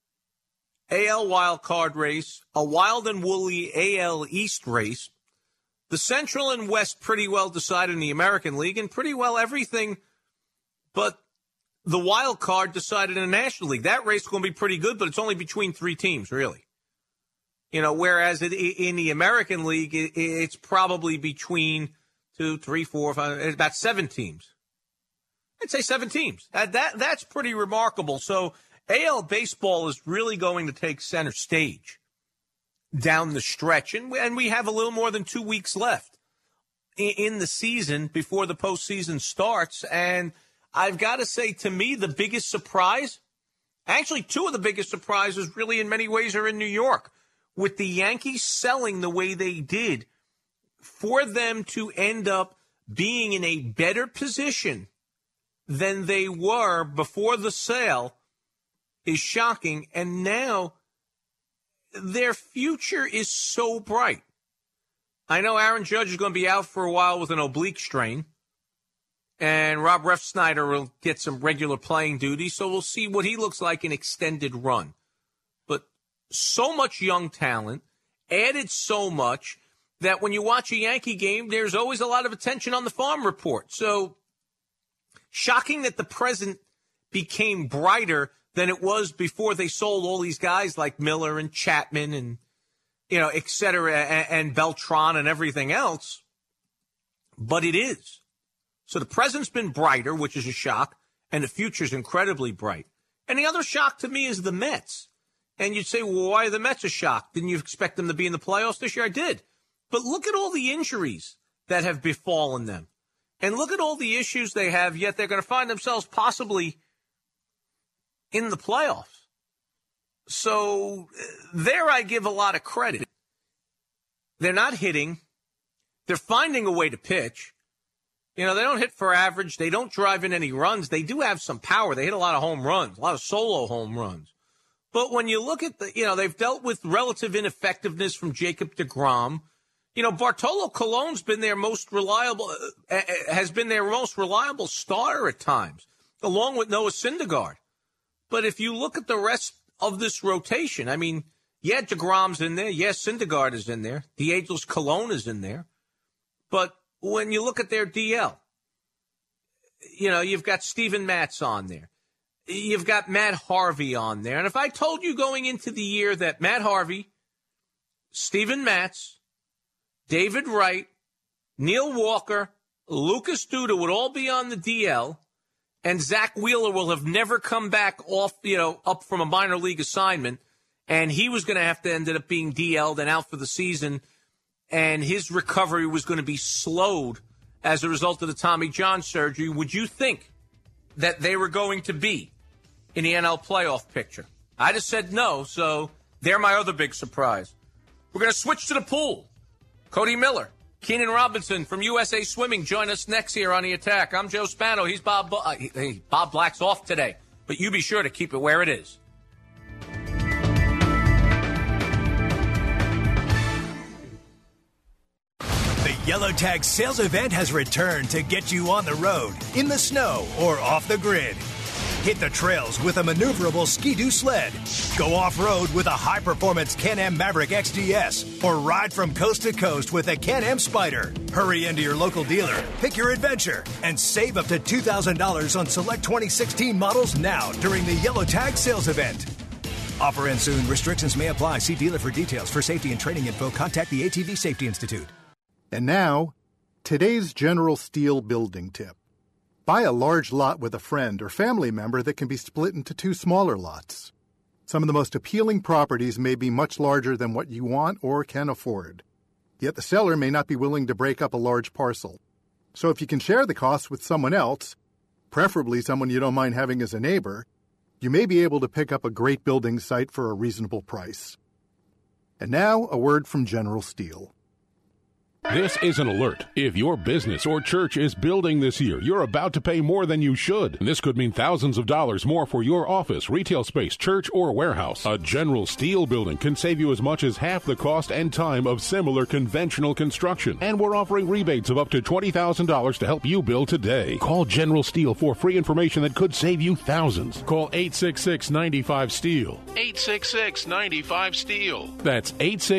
Speaker 3: AL wild card race, a wild and woolly AL East race, the Central and West pretty well decided in the American League, and pretty well everything but the wild card decided in the National League. That race is going to be pretty good, but it's only between 3 teams, really. Whereas in the American League, it's probably between 2, 3, 4, 5, about 7 teams. I'd say 7 teams. That's pretty remarkable. So AL baseball is really going to take center stage down the stretch. And we have a little more than 2 weeks left in the season before the postseason starts. And I've got to say, to me, the biggest surprise, actually 2 of the biggest surprises really in many ways are in New York. With the Yankees selling the way they did, for them to end up being in a better position than they were before the sale is shocking. And now their future is so bright. I know Aaron Judge is going to be out for a while with an oblique strain, and Rob Refsnyder will get some regular playing duty, so we'll see what he looks like in extended run. But so much young talent, added so much, that when you watch a Yankee game, there's always a lot of attention on the farm report. So shocking that the present became brighter than it was before they sold all these guys like Miller and Chapman and, et cetera, and Beltran and everything else. But it is. So the present's been brighter, which is a shock, and the future's incredibly bright. And the other shock to me is the Mets. And you'd say, well, why are the Mets a shock? Didn't you expect them to be in the playoffs this year? I did. But look at all the injuries that have befallen them. And look at all the issues they have, yet they're going to find themselves possibly in the playoffs. So there I give a lot of credit. They're not hitting. They're finding a way to pitch. They don't hit for average. They don't drive in any runs. They do have some power. They hit a lot of home runs, a lot of solo home runs. But when you look at they've dealt with relative ineffectiveness from Jacob deGrom. Bartolo Colon's been their most reliable, starter at times, along with Noah Syndergaard. But if you look at the rest of this rotation, DeGrom's in there. Yes, Syndergaard is in there. DeAngelis Colon is in there. But when you look at their DL, you've got Steven Matz on there. You've got Matt Harvey on there. And if I told you going into the year that Matt Harvey, Steven Matz, David Wright, Neil Walker, Lucas Duda would all be on the DL, and Zach Wheeler will have never come back off, up from a minor league assignment, and he was going to have to end up being DL'd and out for the season, and his recovery was going to be slowed as a result of the Tommy John surgery, would you think that they were going to be in the NL playoff picture? I just said no, so they're my other big surprise. We're going to switch to the pool. Cody Miller, Keenan Robinson from USA Swimming join us next here on The Attack. I'm Joe Spano. He's Bob Black's off today, but you be sure to keep it where it is.
Speaker 8: The Yellow Tag sales event has returned to get you on the road, in the snow, or off the grid. Hit the trails with a maneuverable Ski-Doo sled. Go off-road with a high-performance Can-Am Maverick XDS. Or ride from coast to coast with a Can-Am Spyder. Hurry into your local dealer, pick your adventure, and save up to $2,000 on select 2016 models now during the Yellow Tag sales event. Offer ends soon. Restrictions may apply. See dealer for details. For safety and training info, contact the ATV Safety Institute.
Speaker 10: And now, today's General Steel building tip. Buy a large lot with a friend or family member that can be split into two smaller lots. Some of the most appealing properties may be much larger than what you want or can afford. Yet the seller may not be willing to break up a large parcel. So if you can share the costs with someone else, preferably someone you don't mind having as a neighbor, you may be able to pick up a great building site for a reasonable price. And now, a word from General Steel.
Speaker 12: This is an alert. If your business or church is building this year, you're about to pay more than you should. This could mean thousands of dollars more for your office, retail space, church, or warehouse. A General Steel building can save you as much as half the cost and time of similar conventional construction. And we're offering rebates of up to $20,000 to help you build today. Call General Steel for free information that could save you thousands. Call 866-95-STEEL. 866-95-STEEL. That's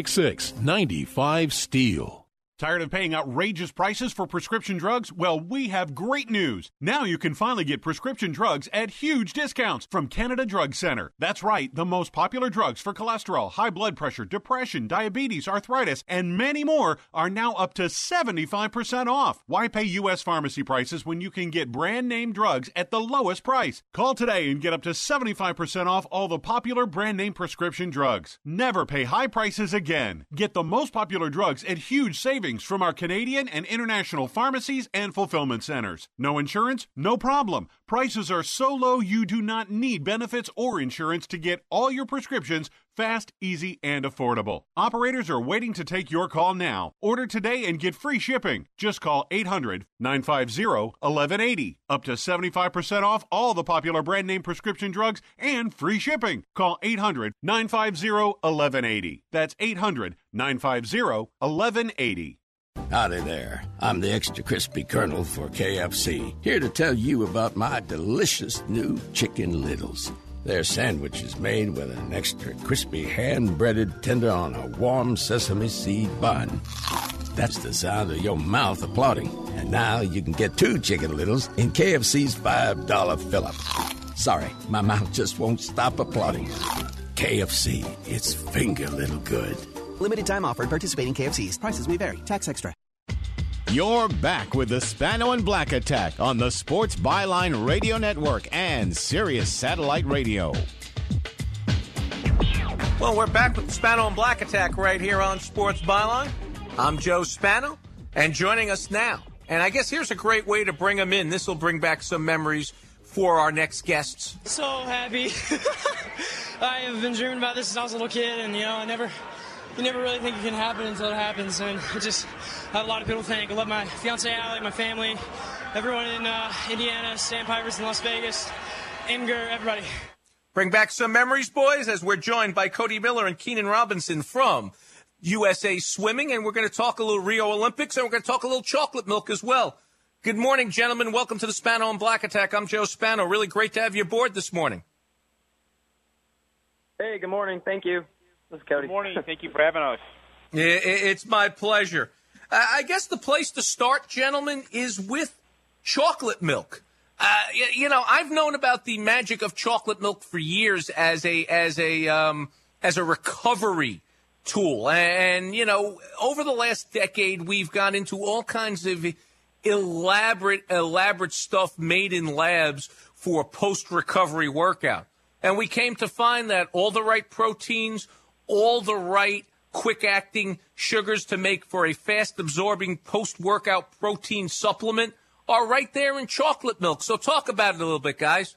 Speaker 12: 866-95-STEEL.
Speaker 14: Tired of paying outrageous prices for prescription drugs? Well, we have great news. Now you can finally get prescription drugs at huge discounts from Canada Drug Center. That's right, the most popular drugs for cholesterol, high blood pressure, depression, diabetes, arthritis, and many more are now up to 75% off. Why pay U.S. pharmacy prices when you can get brand name drugs at the lowest price? Call today and get up to 75% off all the popular brand name prescription drugs. Never pay high prices again. Get the most popular drugs at huge savings from our Canadian and international pharmacies and fulfillment centers. No insurance? No problem. Prices are so low you do not need benefits or insurance to get all your prescriptions fast, easy, and affordable. Operators are waiting to take your call now. Order today and get free shipping. Just call 800-950-1180. Up to 75% off all the popular brand name prescription drugs and free shipping. Call 800-950-1180. That's 800-950-1180.
Speaker 15: Howdy there. I'm the Extra Crispy Colonel for KFC, here to tell you about my delicious new Chicken Littles. They're sandwiches made with an extra crispy hand-breaded tender on a warm sesame seed bun. That's the sound of your mouth applauding. And now you can get 2 Chicken Littles in KFC's $5 fill-up. Sorry, my mouth just won't stop applauding. KFC, it's finger little good.
Speaker 22: Limited time offer. Participating KFCs. Prices may vary. Tax extra.
Speaker 1: You're back with the Spano and Black Attack on the Sports Byline Radio Network and Sirius Satellite Radio.
Speaker 3: Well, we're back with the Spano and Black Attack right here on Sports Byline. I'm Joe Spano, and joining us now, and I guess here's a great way to bring him in. This will bring back some memories for our next guests?
Speaker 7: So happy. I have been dreaming about this since I was a little kid, and, you never really think it can happen until it happens. And I have a lot of people to thank. I love my fiancée, Allie, my family, everyone in Indiana, Sandpipers in Las Vegas, Imgur, everybody.
Speaker 3: Bring back some memories, boys, as we're joined by Cody Miller and Keenan Robinson from USA Swimming, and we're going to talk a little Rio Olympics, and we're going to talk a little chocolate milk as well. Good morning, gentlemen. Welcome to the Spano and Black Attack. I'm Joe Spano. Really great to have you aboard this morning.
Speaker 9: Hey, good morning. Thank you. This is Cody.
Speaker 13: Good morning. Thank you for having us.
Speaker 3: Yeah, it's my pleasure. I guess the place to start, gentlemen, is with chocolate milk. I've known about the magic of chocolate milk for years as a recovery tool, and over the last decade, we've gone into all kinds of elaborate stuff made in labs for post-recovery workout, and we came to find that all the right proteins, all the right quick-acting sugars to make for a fast-absorbing post-workout protein supplement are right there in chocolate milk. So talk about it a little bit, guys.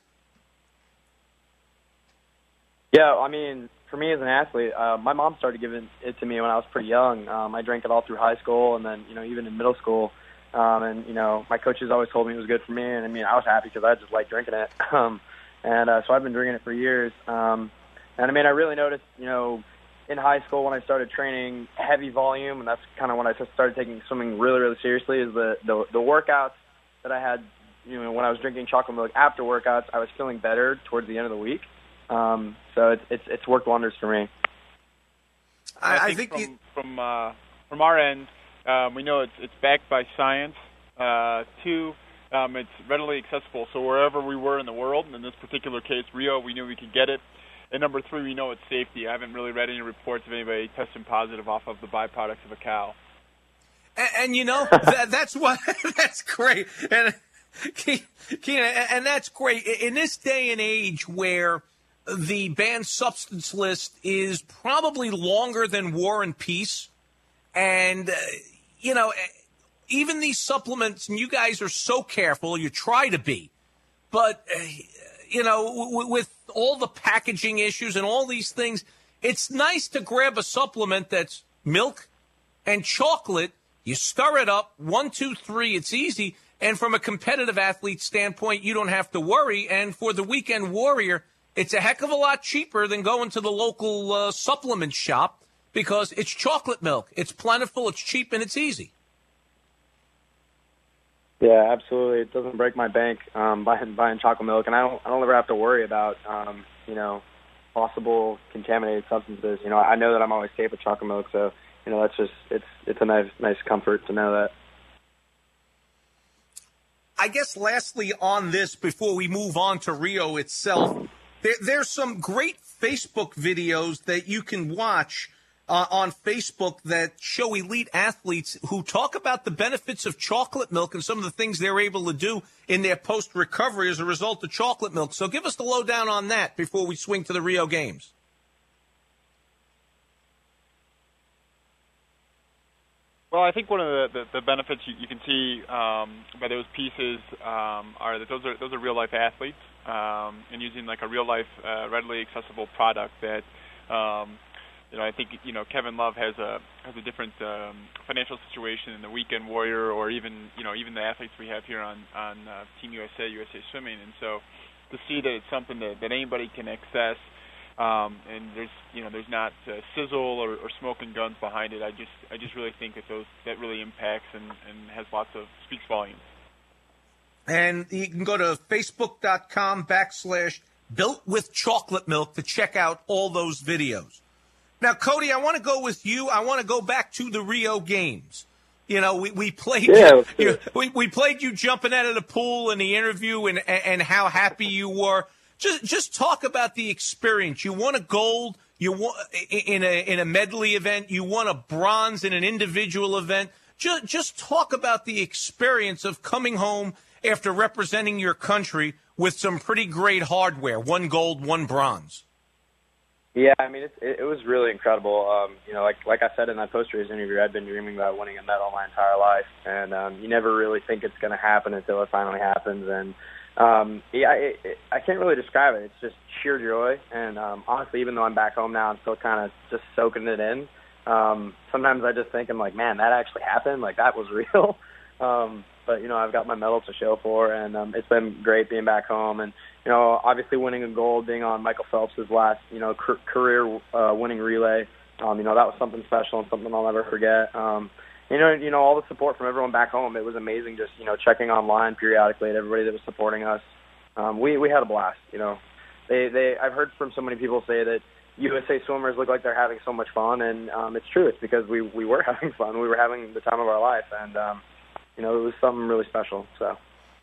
Speaker 9: Yeah, I mean, for me as an athlete, my mom started giving it to me when I was pretty young. I drank it all through high school and then, even in middle school. And my coaches always told me it was good for me. And, I was happy because I just liked drinking it. So I've been drinking it for years. And, I really noticed, in high school when I started training heavy volume, and that's kind of when I started taking swimming really, really seriously, is the workouts that I had, when I was drinking chocolate milk after workouts, I was feeling better towards the end of the week. So it's worked wonders for me.
Speaker 13: I think from our end, we know it's backed by science. Two, it's readily accessible. So wherever we were in the world, in this particular case, Rio, we knew we could get it. And number three, we know it's safety. I haven't really read any reports of anybody testing positive off of the byproducts of a cow.
Speaker 3: And that's great. And Keenan, and that's great. In this day and age where the banned substance list is probably longer than War and Peace, and, even these supplements, and you guys are so careful, you try to be, but, with all the packaging issues and all these things, it's nice to grab a supplement that's milk and chocolate. You stir it up, 1, 2, 3, it's easy. And from a competitive athlete standpoint, you don't have to worry. And for the weekend warrior, it's a heck of a lot cheaper than going to the local supplement shop because it's chocolate milk. It's plentiful, it's cheap, and it's easy.
Speaker 9: Yeah, absolutely. It doesn't break my bank buying chocolate milk, and I don't ever have to worry about possible contaminated substances. I know that I'm always safe with chocolate milk, so that's just it's a nice comfort to know that.
Speaker 3: I guess lastly on this, before we move on to Rio itself, there's some great Facebook videos that you can watch on Facebook that show elite athletes who talk about the benefits of chocolate milk and some of the things they're able to do in their post-recovery as a result of chocolate milk. So give us the lowdown on that before we swing to the Rio Games.
Speaker 13: Well, I think one of the benefits you can see by those pieces are that those are real life athletes, and using like a real life readily accessible product that I think Kevin Love has a different financial situation than the weekend warrior or even the athletes we have here on Team USA Swimming, and so to see that it's something that anybody can access. And there's not sizzle or smoke and guns behind it. I just really think that really impacts and has speaks volumes.
Speaker 3: And you can go to facebook.com/builtwithchocolatemilk to check out all those videos. Now, Cody, I want to go with you. I want to go back to the Rio Games. We played we played you jumping out of the pool in the interview and how happy you were. Just talk about the experience. You won a gold. You won in a medley event. You won a bronze in an individual event. Just talk about the experience of coming home after representing your country with some pretty great hardware. 1 gold, 1 bronze.
Speaker 9: Yeah, I mean it was really incredible. Like I said in that post-race interview, I'd been dreaming about winning a medal my entire life, and you never really think it's going to happen until it finally happens. And I can't really describe it. It's just sheer joy. And honestly, even though I'm back home now, I'm still kind of just soaking it in. Sometimes I just think, I'm like, man, that actually happened. Like, that was real. But, I've got my medal to show for, and it's been great being back home. And, obviously winning a gold, being on Michael Phelps' last, career winning relay, that was something special and something I'll never forget. All the support from everyone back home, it was amazing just, checking online periodically at everybody that was supporting us. We had a blast, I've heard from so many people say that USA swimmers look like they're having so much fun, and it's true. It's because we were having fun. We were having the time of our life, and, it was something really special, so.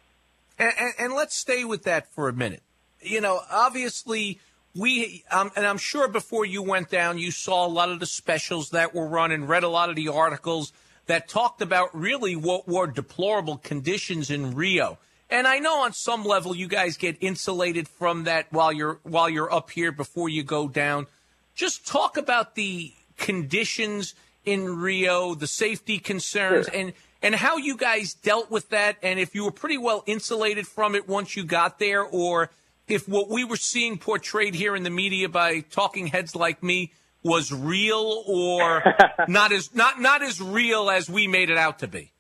Speaker 3: And let's stay with that for a minute. Obviously, and I'm sure before you went down, you saw a lot of the specials that were run and read a lot of the articles that talked about really what were deplorable conditions in Rio. And I know on some level you guys get insulated from that while you're up here before you go down. Just talk about the conditions in Rio, the safety concerns,
Speaker 9: Sure.
Speaker 3: and how you guys dealt with that, and if you were pretty well insulated from it once you got there, or if what we were seeing portrayed here in the media by talking heads like me was real or not as real as we made it out to be.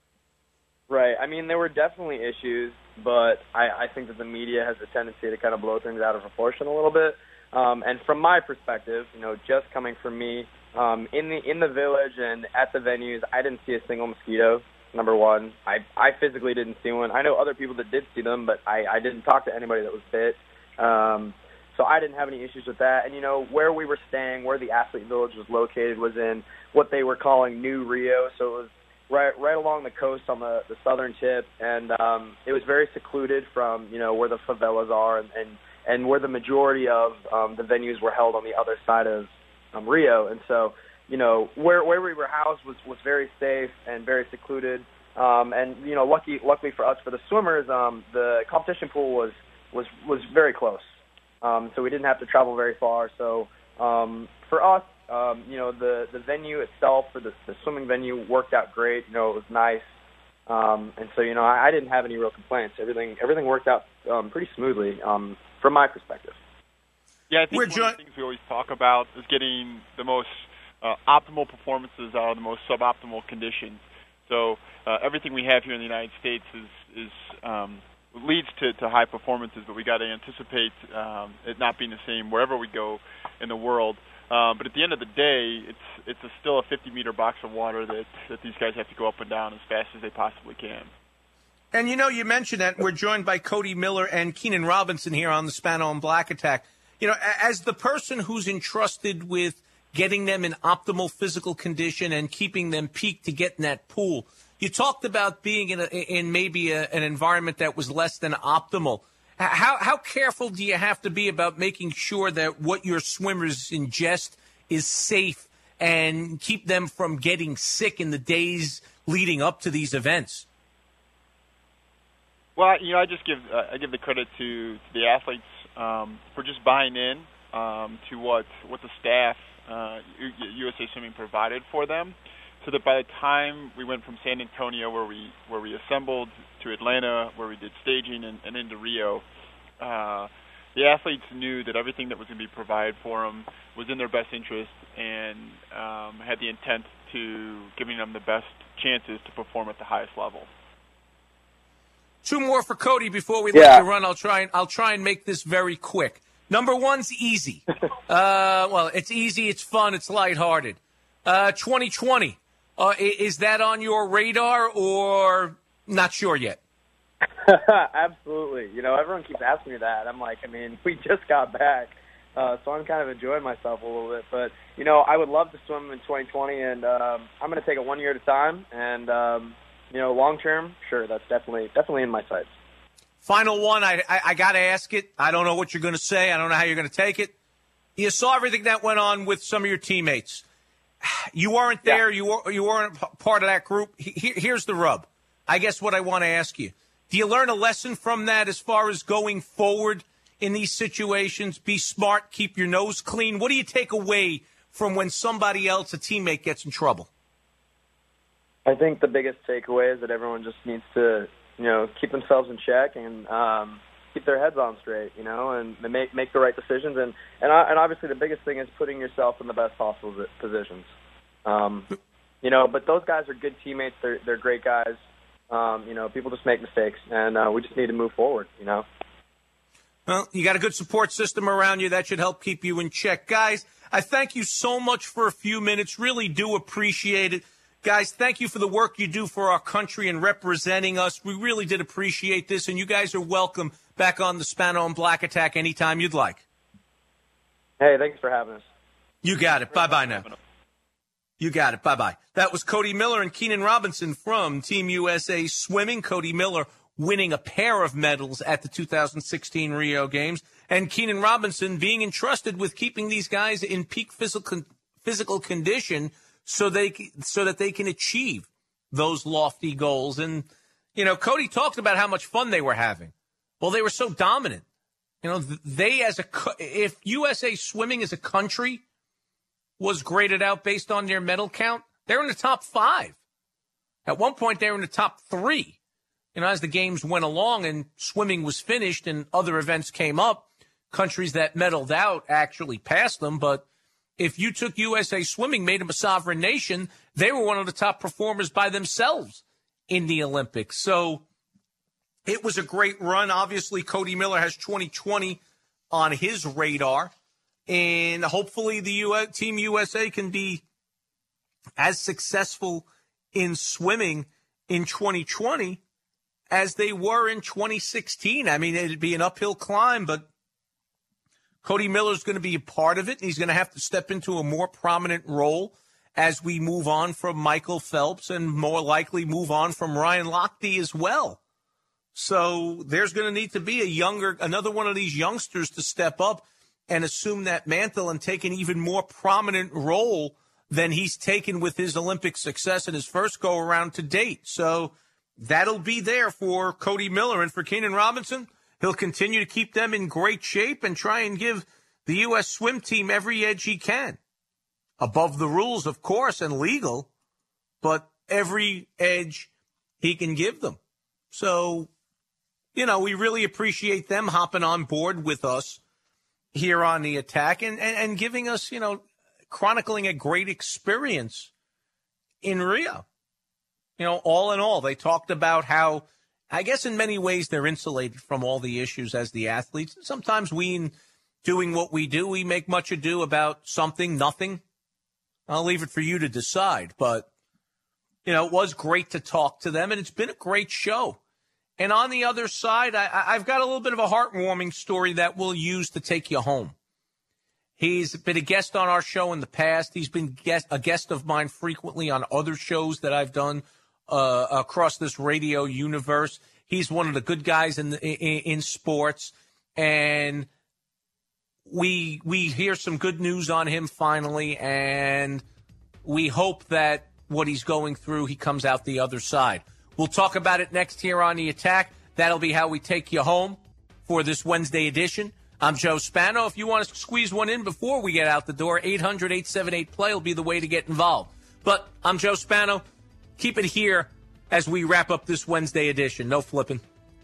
Speaker 9: Right. I mean, there were definitely issues, but I think that the media has a tendency to kind of blow things out of proportion a little bit. And from my perspective, just coming from me, in the village and at the venues, I didn't see a single mosquito, number one. I physically didn't see one. I know other people that did see them, but I didn't talk to anybody that was bit. So I didn't have any issues with that. And, where we were staying, where the athlete village was located, was in what they were calling New Rio. So it was right along the coast on the southern tip. And it was very secluded from, where the favelas are and where the majority of the venues were held on the other side of Rio. And so, where we were housed was very safe and very secluded. And, luckily for us, for the swimmers, the competition pool was very close. So we didn't have to travel very far. So for us, the venue itself, for the swimming venue, worked out great. It was nice. And so, I didn't have any real complaints. Everything worked out pretty smoothly from my perspective.
Speaker 13: Yeah, I think one of the things we always talk about is getting the most optimal performances out of the most suboptimal conditions. So everything we have here in the United States is leads to high performances, but we got to anticipate it not being the same wherever we go in the world. But at the end of the day, it's still a 50-meter box of water that these guys have to go up and down as fast as they possibly can.
Speaker 3: And, you mentioned that we're joined by Cody Miller and Keenan Robinson here on the Spano and Black Attack. As the person who's entrusted with getting them in optimal physical condition and keeping them peaked to get in that pool, you talked about being in maybe an environment that was less than optimal. How careful do you have to be about making sure that what your swimmers ingest is safe and keep them from getting sick in the days leading up to these events?
Speaker 13: Well, I just give the credit to the athletes for just buying in to what the staff USA Swimming provided for them, so that by the time we went from San Antonio, where we assembled, to Atlanta, where we did staging, and into Rio, the athletes knew that everything that was going to be provided for them was in their best interest and had the intent to giving them the best chances to perform at the highest level.
Speaker 3: Two more for Cody before we let you run. I'll try and make this very quick. Number one's easy. Well, it's easy, it's fun, it's lighthearted. 2020, is that on your radar or not sure yet?
Speaker 9: Absolutely. Everyone keeps asking me that. I'm like, we just got back, so I'm kind of enjoying myself a little bit. But, I would love to swim in 2020, and I'm going to take it 1 year at a time. And, long term, sure, that's definitely in my sights.
Speaker 3: Final one, I got to ask it. I don't know what you're going to say. I don't know how you're going to take it. You saw everything that went on with some of your teammates. You weren't there. Yeah. You weren't part of that group. Here's the rub. I guess what I want to ask you. Do you learn a lesson from that as far as going forward in these situations? Be smart, keep your nose clean. What do you take away from when somebody else, a teammate, gets in trouble?
Speaker 9: I think the biggest takeaway is that everyone just needs to keep themselves in check and keep their heads on straight, and make the right decisions. And obviously the biggest thing is putting yourself in the best possible positions. But those guys are good teammates. They're great guys. People just make mistakes, and we just need to move forward,
Speaker 3: Well, you got a good support system around you. That should help keep you in check. Guys, I thank you so much for a few minutes. Really do appreciate it. Guys, thank you for the work you do for our country and representing us. We really did appreciate this, and you guys are welcome back on the Spano and Black Attack anytime you'd like.
Speaker 9: Hey, thanks for having us.
Speaker 3: You got it. Bye-bye now. You got it. Bye-bye. That was Cody Miller and Keenan Robinson from Team USA Swimming. Cody Miller winning a pair of medals at the 2016 Rio Games, and Keenan Robinson being entrusted with keeping these guys in peak physical condition so that they can achieve those lofty goals. And, Cody talked about how much fun they were having. Well, they were so dominant. If USA Swimming as a country was graded out based on their medal count, they're in the top 5. At one point, they were in the top 3. As the games went along and swimming was finished and other events came up, countries that medaled out actually passed them. But if you took USA Swimming, made them a sovereign nation, they were one of the top performers by themselves in the Olympics. So it was a great run. Obviously, Cody Miller has 2020 on his radar. And hopefully the Team USA can be as successful in swimming in 2020 as they were in 2016. I mean, it'd be an uphill climb, but Cody Miller's going to be a part of it. He's going to have to step into a more prominent role as we move on from Michael Phelps and more likely move on from Ryan Lochte as well. So there's going to need to be another one of these youngsters to step up and assume that mantle and take an even more prominent role than he's taken with his Olympic success in his first go-around to date. So that'll be there for Cody Miller. And for Keenan Robinson, he'll continue to keep them in great shape and try and give the U.S. swim team every edge he can. Above the rules, of course, and legal, but every edge he can give them. So, we really appreciate them hopping on board with us here on The Attack and giving us, chronicling a great experience in Rio. All in all, they talked about how, I guess in many ways, they're insulated from all the issues as the athletes. Sometimes in doing what we do, we make much ado about something, nothing. I'll leave it for you to decide. But, it was great to talk to them, and it's been a great show. And on the other side, I've got a little bit of a heartwarming story that we'll use to take you home. He's been a guest on our show in the past. He's been a guest of mine frequently on other shows that I've done across this radio universe. He's one of the good guys in sports, and we hear some good news on him finally, and we hope that what he's going through, he comes out the other side. We'll talk about it next here on The Attack. That'll be how we take you home for this Wednesday edition. I'm Joe Spano. If you want to squeeze one in before we get out the door, 800-878-PLAY will be the way to get involved. But I'm Joe Spano. Keep it here as we wrap up this Wednesday edition. No flipping.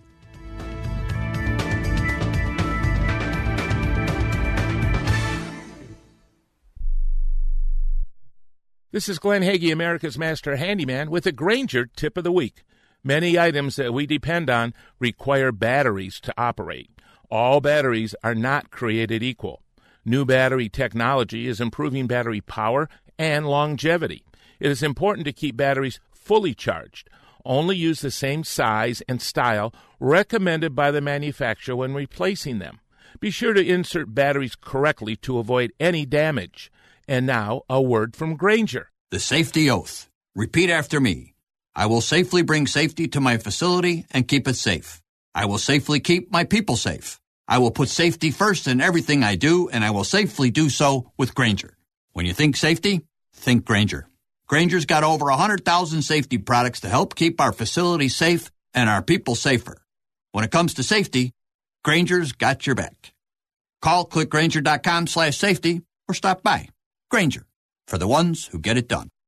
Speaker 4: This is Glenn Hagee, America's Master Handyman, with a Grainger Tip of the Week. Many items that we depend on require batteries to operate. All batteries are not created equal. New battery technology is improving battery power and longevity. It is important to keep batteries fully charged. Only use the same size and style recommended by the manufacturer when replacing them. Be sure to insert batteries correctly to avoid any damage. And now, a word from Grainger.
Speaker 16: The safety oath. Repeat after me. I will safely bring safety to my facility and keep it safe. I will safely keep my people safe. I will put safety first in everything I do, and I will safely do so with Grainger. When you think safety, think Grainger. Grainger's got over 100,000 safety products to help keep our facilities safe and our people safer. When it comes to safety, Grainger's got your back. Call clickgrainger.com/safety or stop by. Grainger, for the ones who get it done.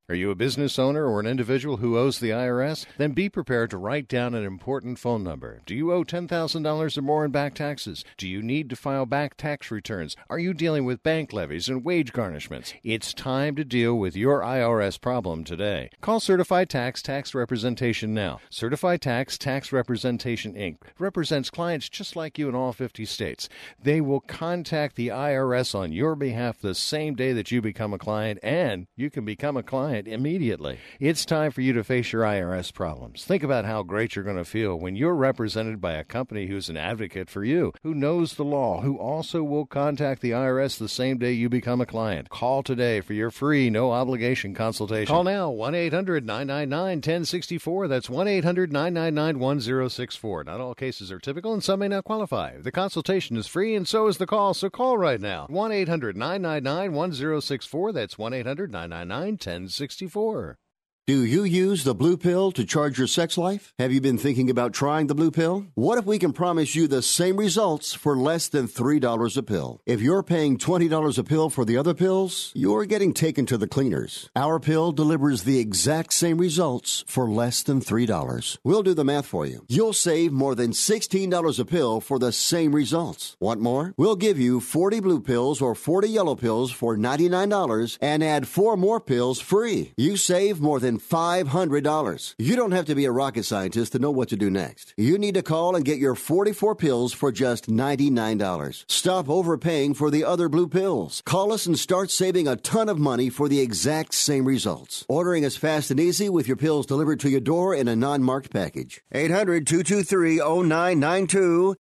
Speaker 5: Are you a business owner or an individual who owes the IRS? Then be prepared to write down an important phone number. Do you owe $10,000 or more in back taxes? Do you need to file back tax returns? Are you dealing with bank levies and wage garnishments? It's time to deal with your IRS problem today. Call Certified Tax Representation now. Certified Tax Representation, Inc. represents clients just like you in all 50 states. They will contact the IRS on your behalf the same day that you become a client, and you can become a client immediately. It's time for you to face your IRS problems. Think about how great you're going to feel when you're represented by a company who's an advocate for you, who knows the law, who also will contact the IRS the same day you become a client. Call today for your free, no-obligation consultation. Call now, 1-800-999-1064. That's 1-800-999-1064. Not all cases are typical, and some may not qualify. The consultation is free, and so is the call, so call right now. 1-800-999-1064. That's 1-800-999-1064.
Speaker 6: Do you use the blue pill to charge your sex life? Have you been thinking about trying the blue pill? What if we can promise you the same results for less than $3 a pill? If you're paying $20 a pill for the other pills, you're getting taken to the cleaners. Our pill delivers the exact same results for less than $3. We'll do the math for you. You'll save more than $16 a pill for the same results. Want more? We'll give you 40 blue pills or 40 yellow pills for $99 and add 4 more pills free. You save more than $500. You don't have to be a rocket scientist to know what to do next. You need to call and get your 44 pills for just $99. Stop overpaying for the other blue pills. Call us and start saving a ton of money for the exact same results. Ordering is fast and easy with your pills delivered to your door in a non-marked package. 800-223-0992.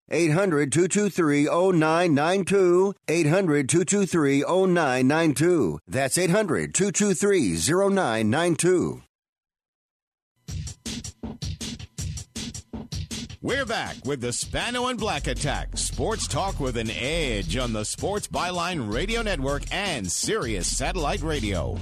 Speaker 6: 800-223-0992. 800-223-0992. That's 800-223-0992.
Speaker 1: We're back with the Spano and Black Attack. Sports talk with an edge on the Sports Byline Radio Network and Sirius Satellite Radio.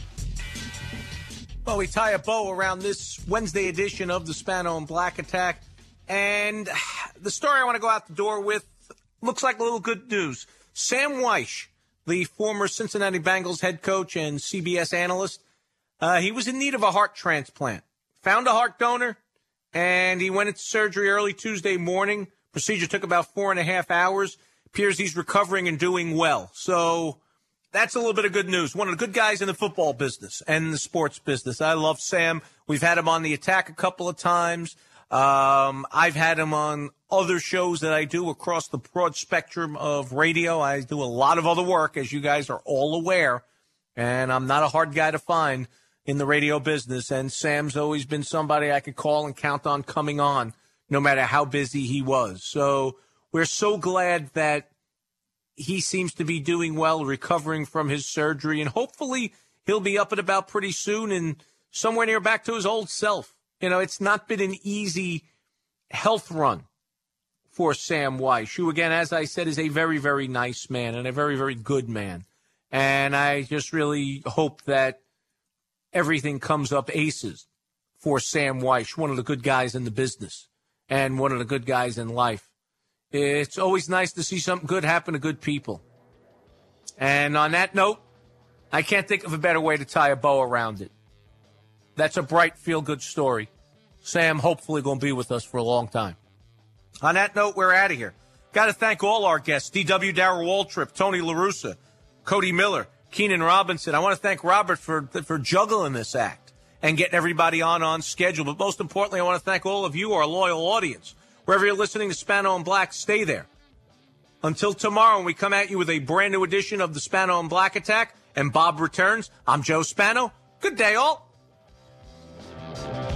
Speaker 3: Well, we tie a bow around this Wednesday edition of the Spano and Black Attack. And the story I want to go out the door with looks like a little good news. Sam Wyche, the former Cincinnati Bengals head coach and CBS analyst, he was in need of a heart transplant. Found a heart donor, and he went into surgery early Tuesday morning. Procedure took about 4.5 hours. Appears he's recovering and doing well. So that's a little bit of good news. One of the good guys in the football business and the sports business. I love Sam. We've had him on The Attack a couple of times. I've had him on other shows that I do across the broad spectrum of radio. I do a lot of other work, as you guys are all aware, and I'm not a hard guy to find in the radio business. And Sam's always been somebody I could call and count on coming on, no matter how busy he was. So we're so glad that he seems to be doing well, recovering from his surgery, and hopefully he'll be up and about pretty soon and somewhere near back to his old self. You know, it's not been an easy health run for Sam Wyche, who, again, as I said, is a very, very nice man and a very, very good man. And I just really hope that everything comes up aces for Sam Wyche, one of the good guys in the business and one of the good guys in life. It's always nice to see something good happen to good people. And on that note, I can't think of a better way to tie a bow around it. That's a bright, feel-good story. Sam hopefully going to be with us for a long time. On that note, we're out of here. Got to thank all our guests, D.W. Darrell Waltrip, Tony La Russa, Cody Miller, Keenan Robinson. I want to thank Robert for juggling this act and getting everybody on schedule. But most importantly, I want to thank all of you, our loyal audience. Wherever you're listening to Spano and Black, stay there. Until tomorrow, when we come at you with a brand new edition of the Spano and Black Attack, and Bob returns, I'm Joe Spano. Good day, all.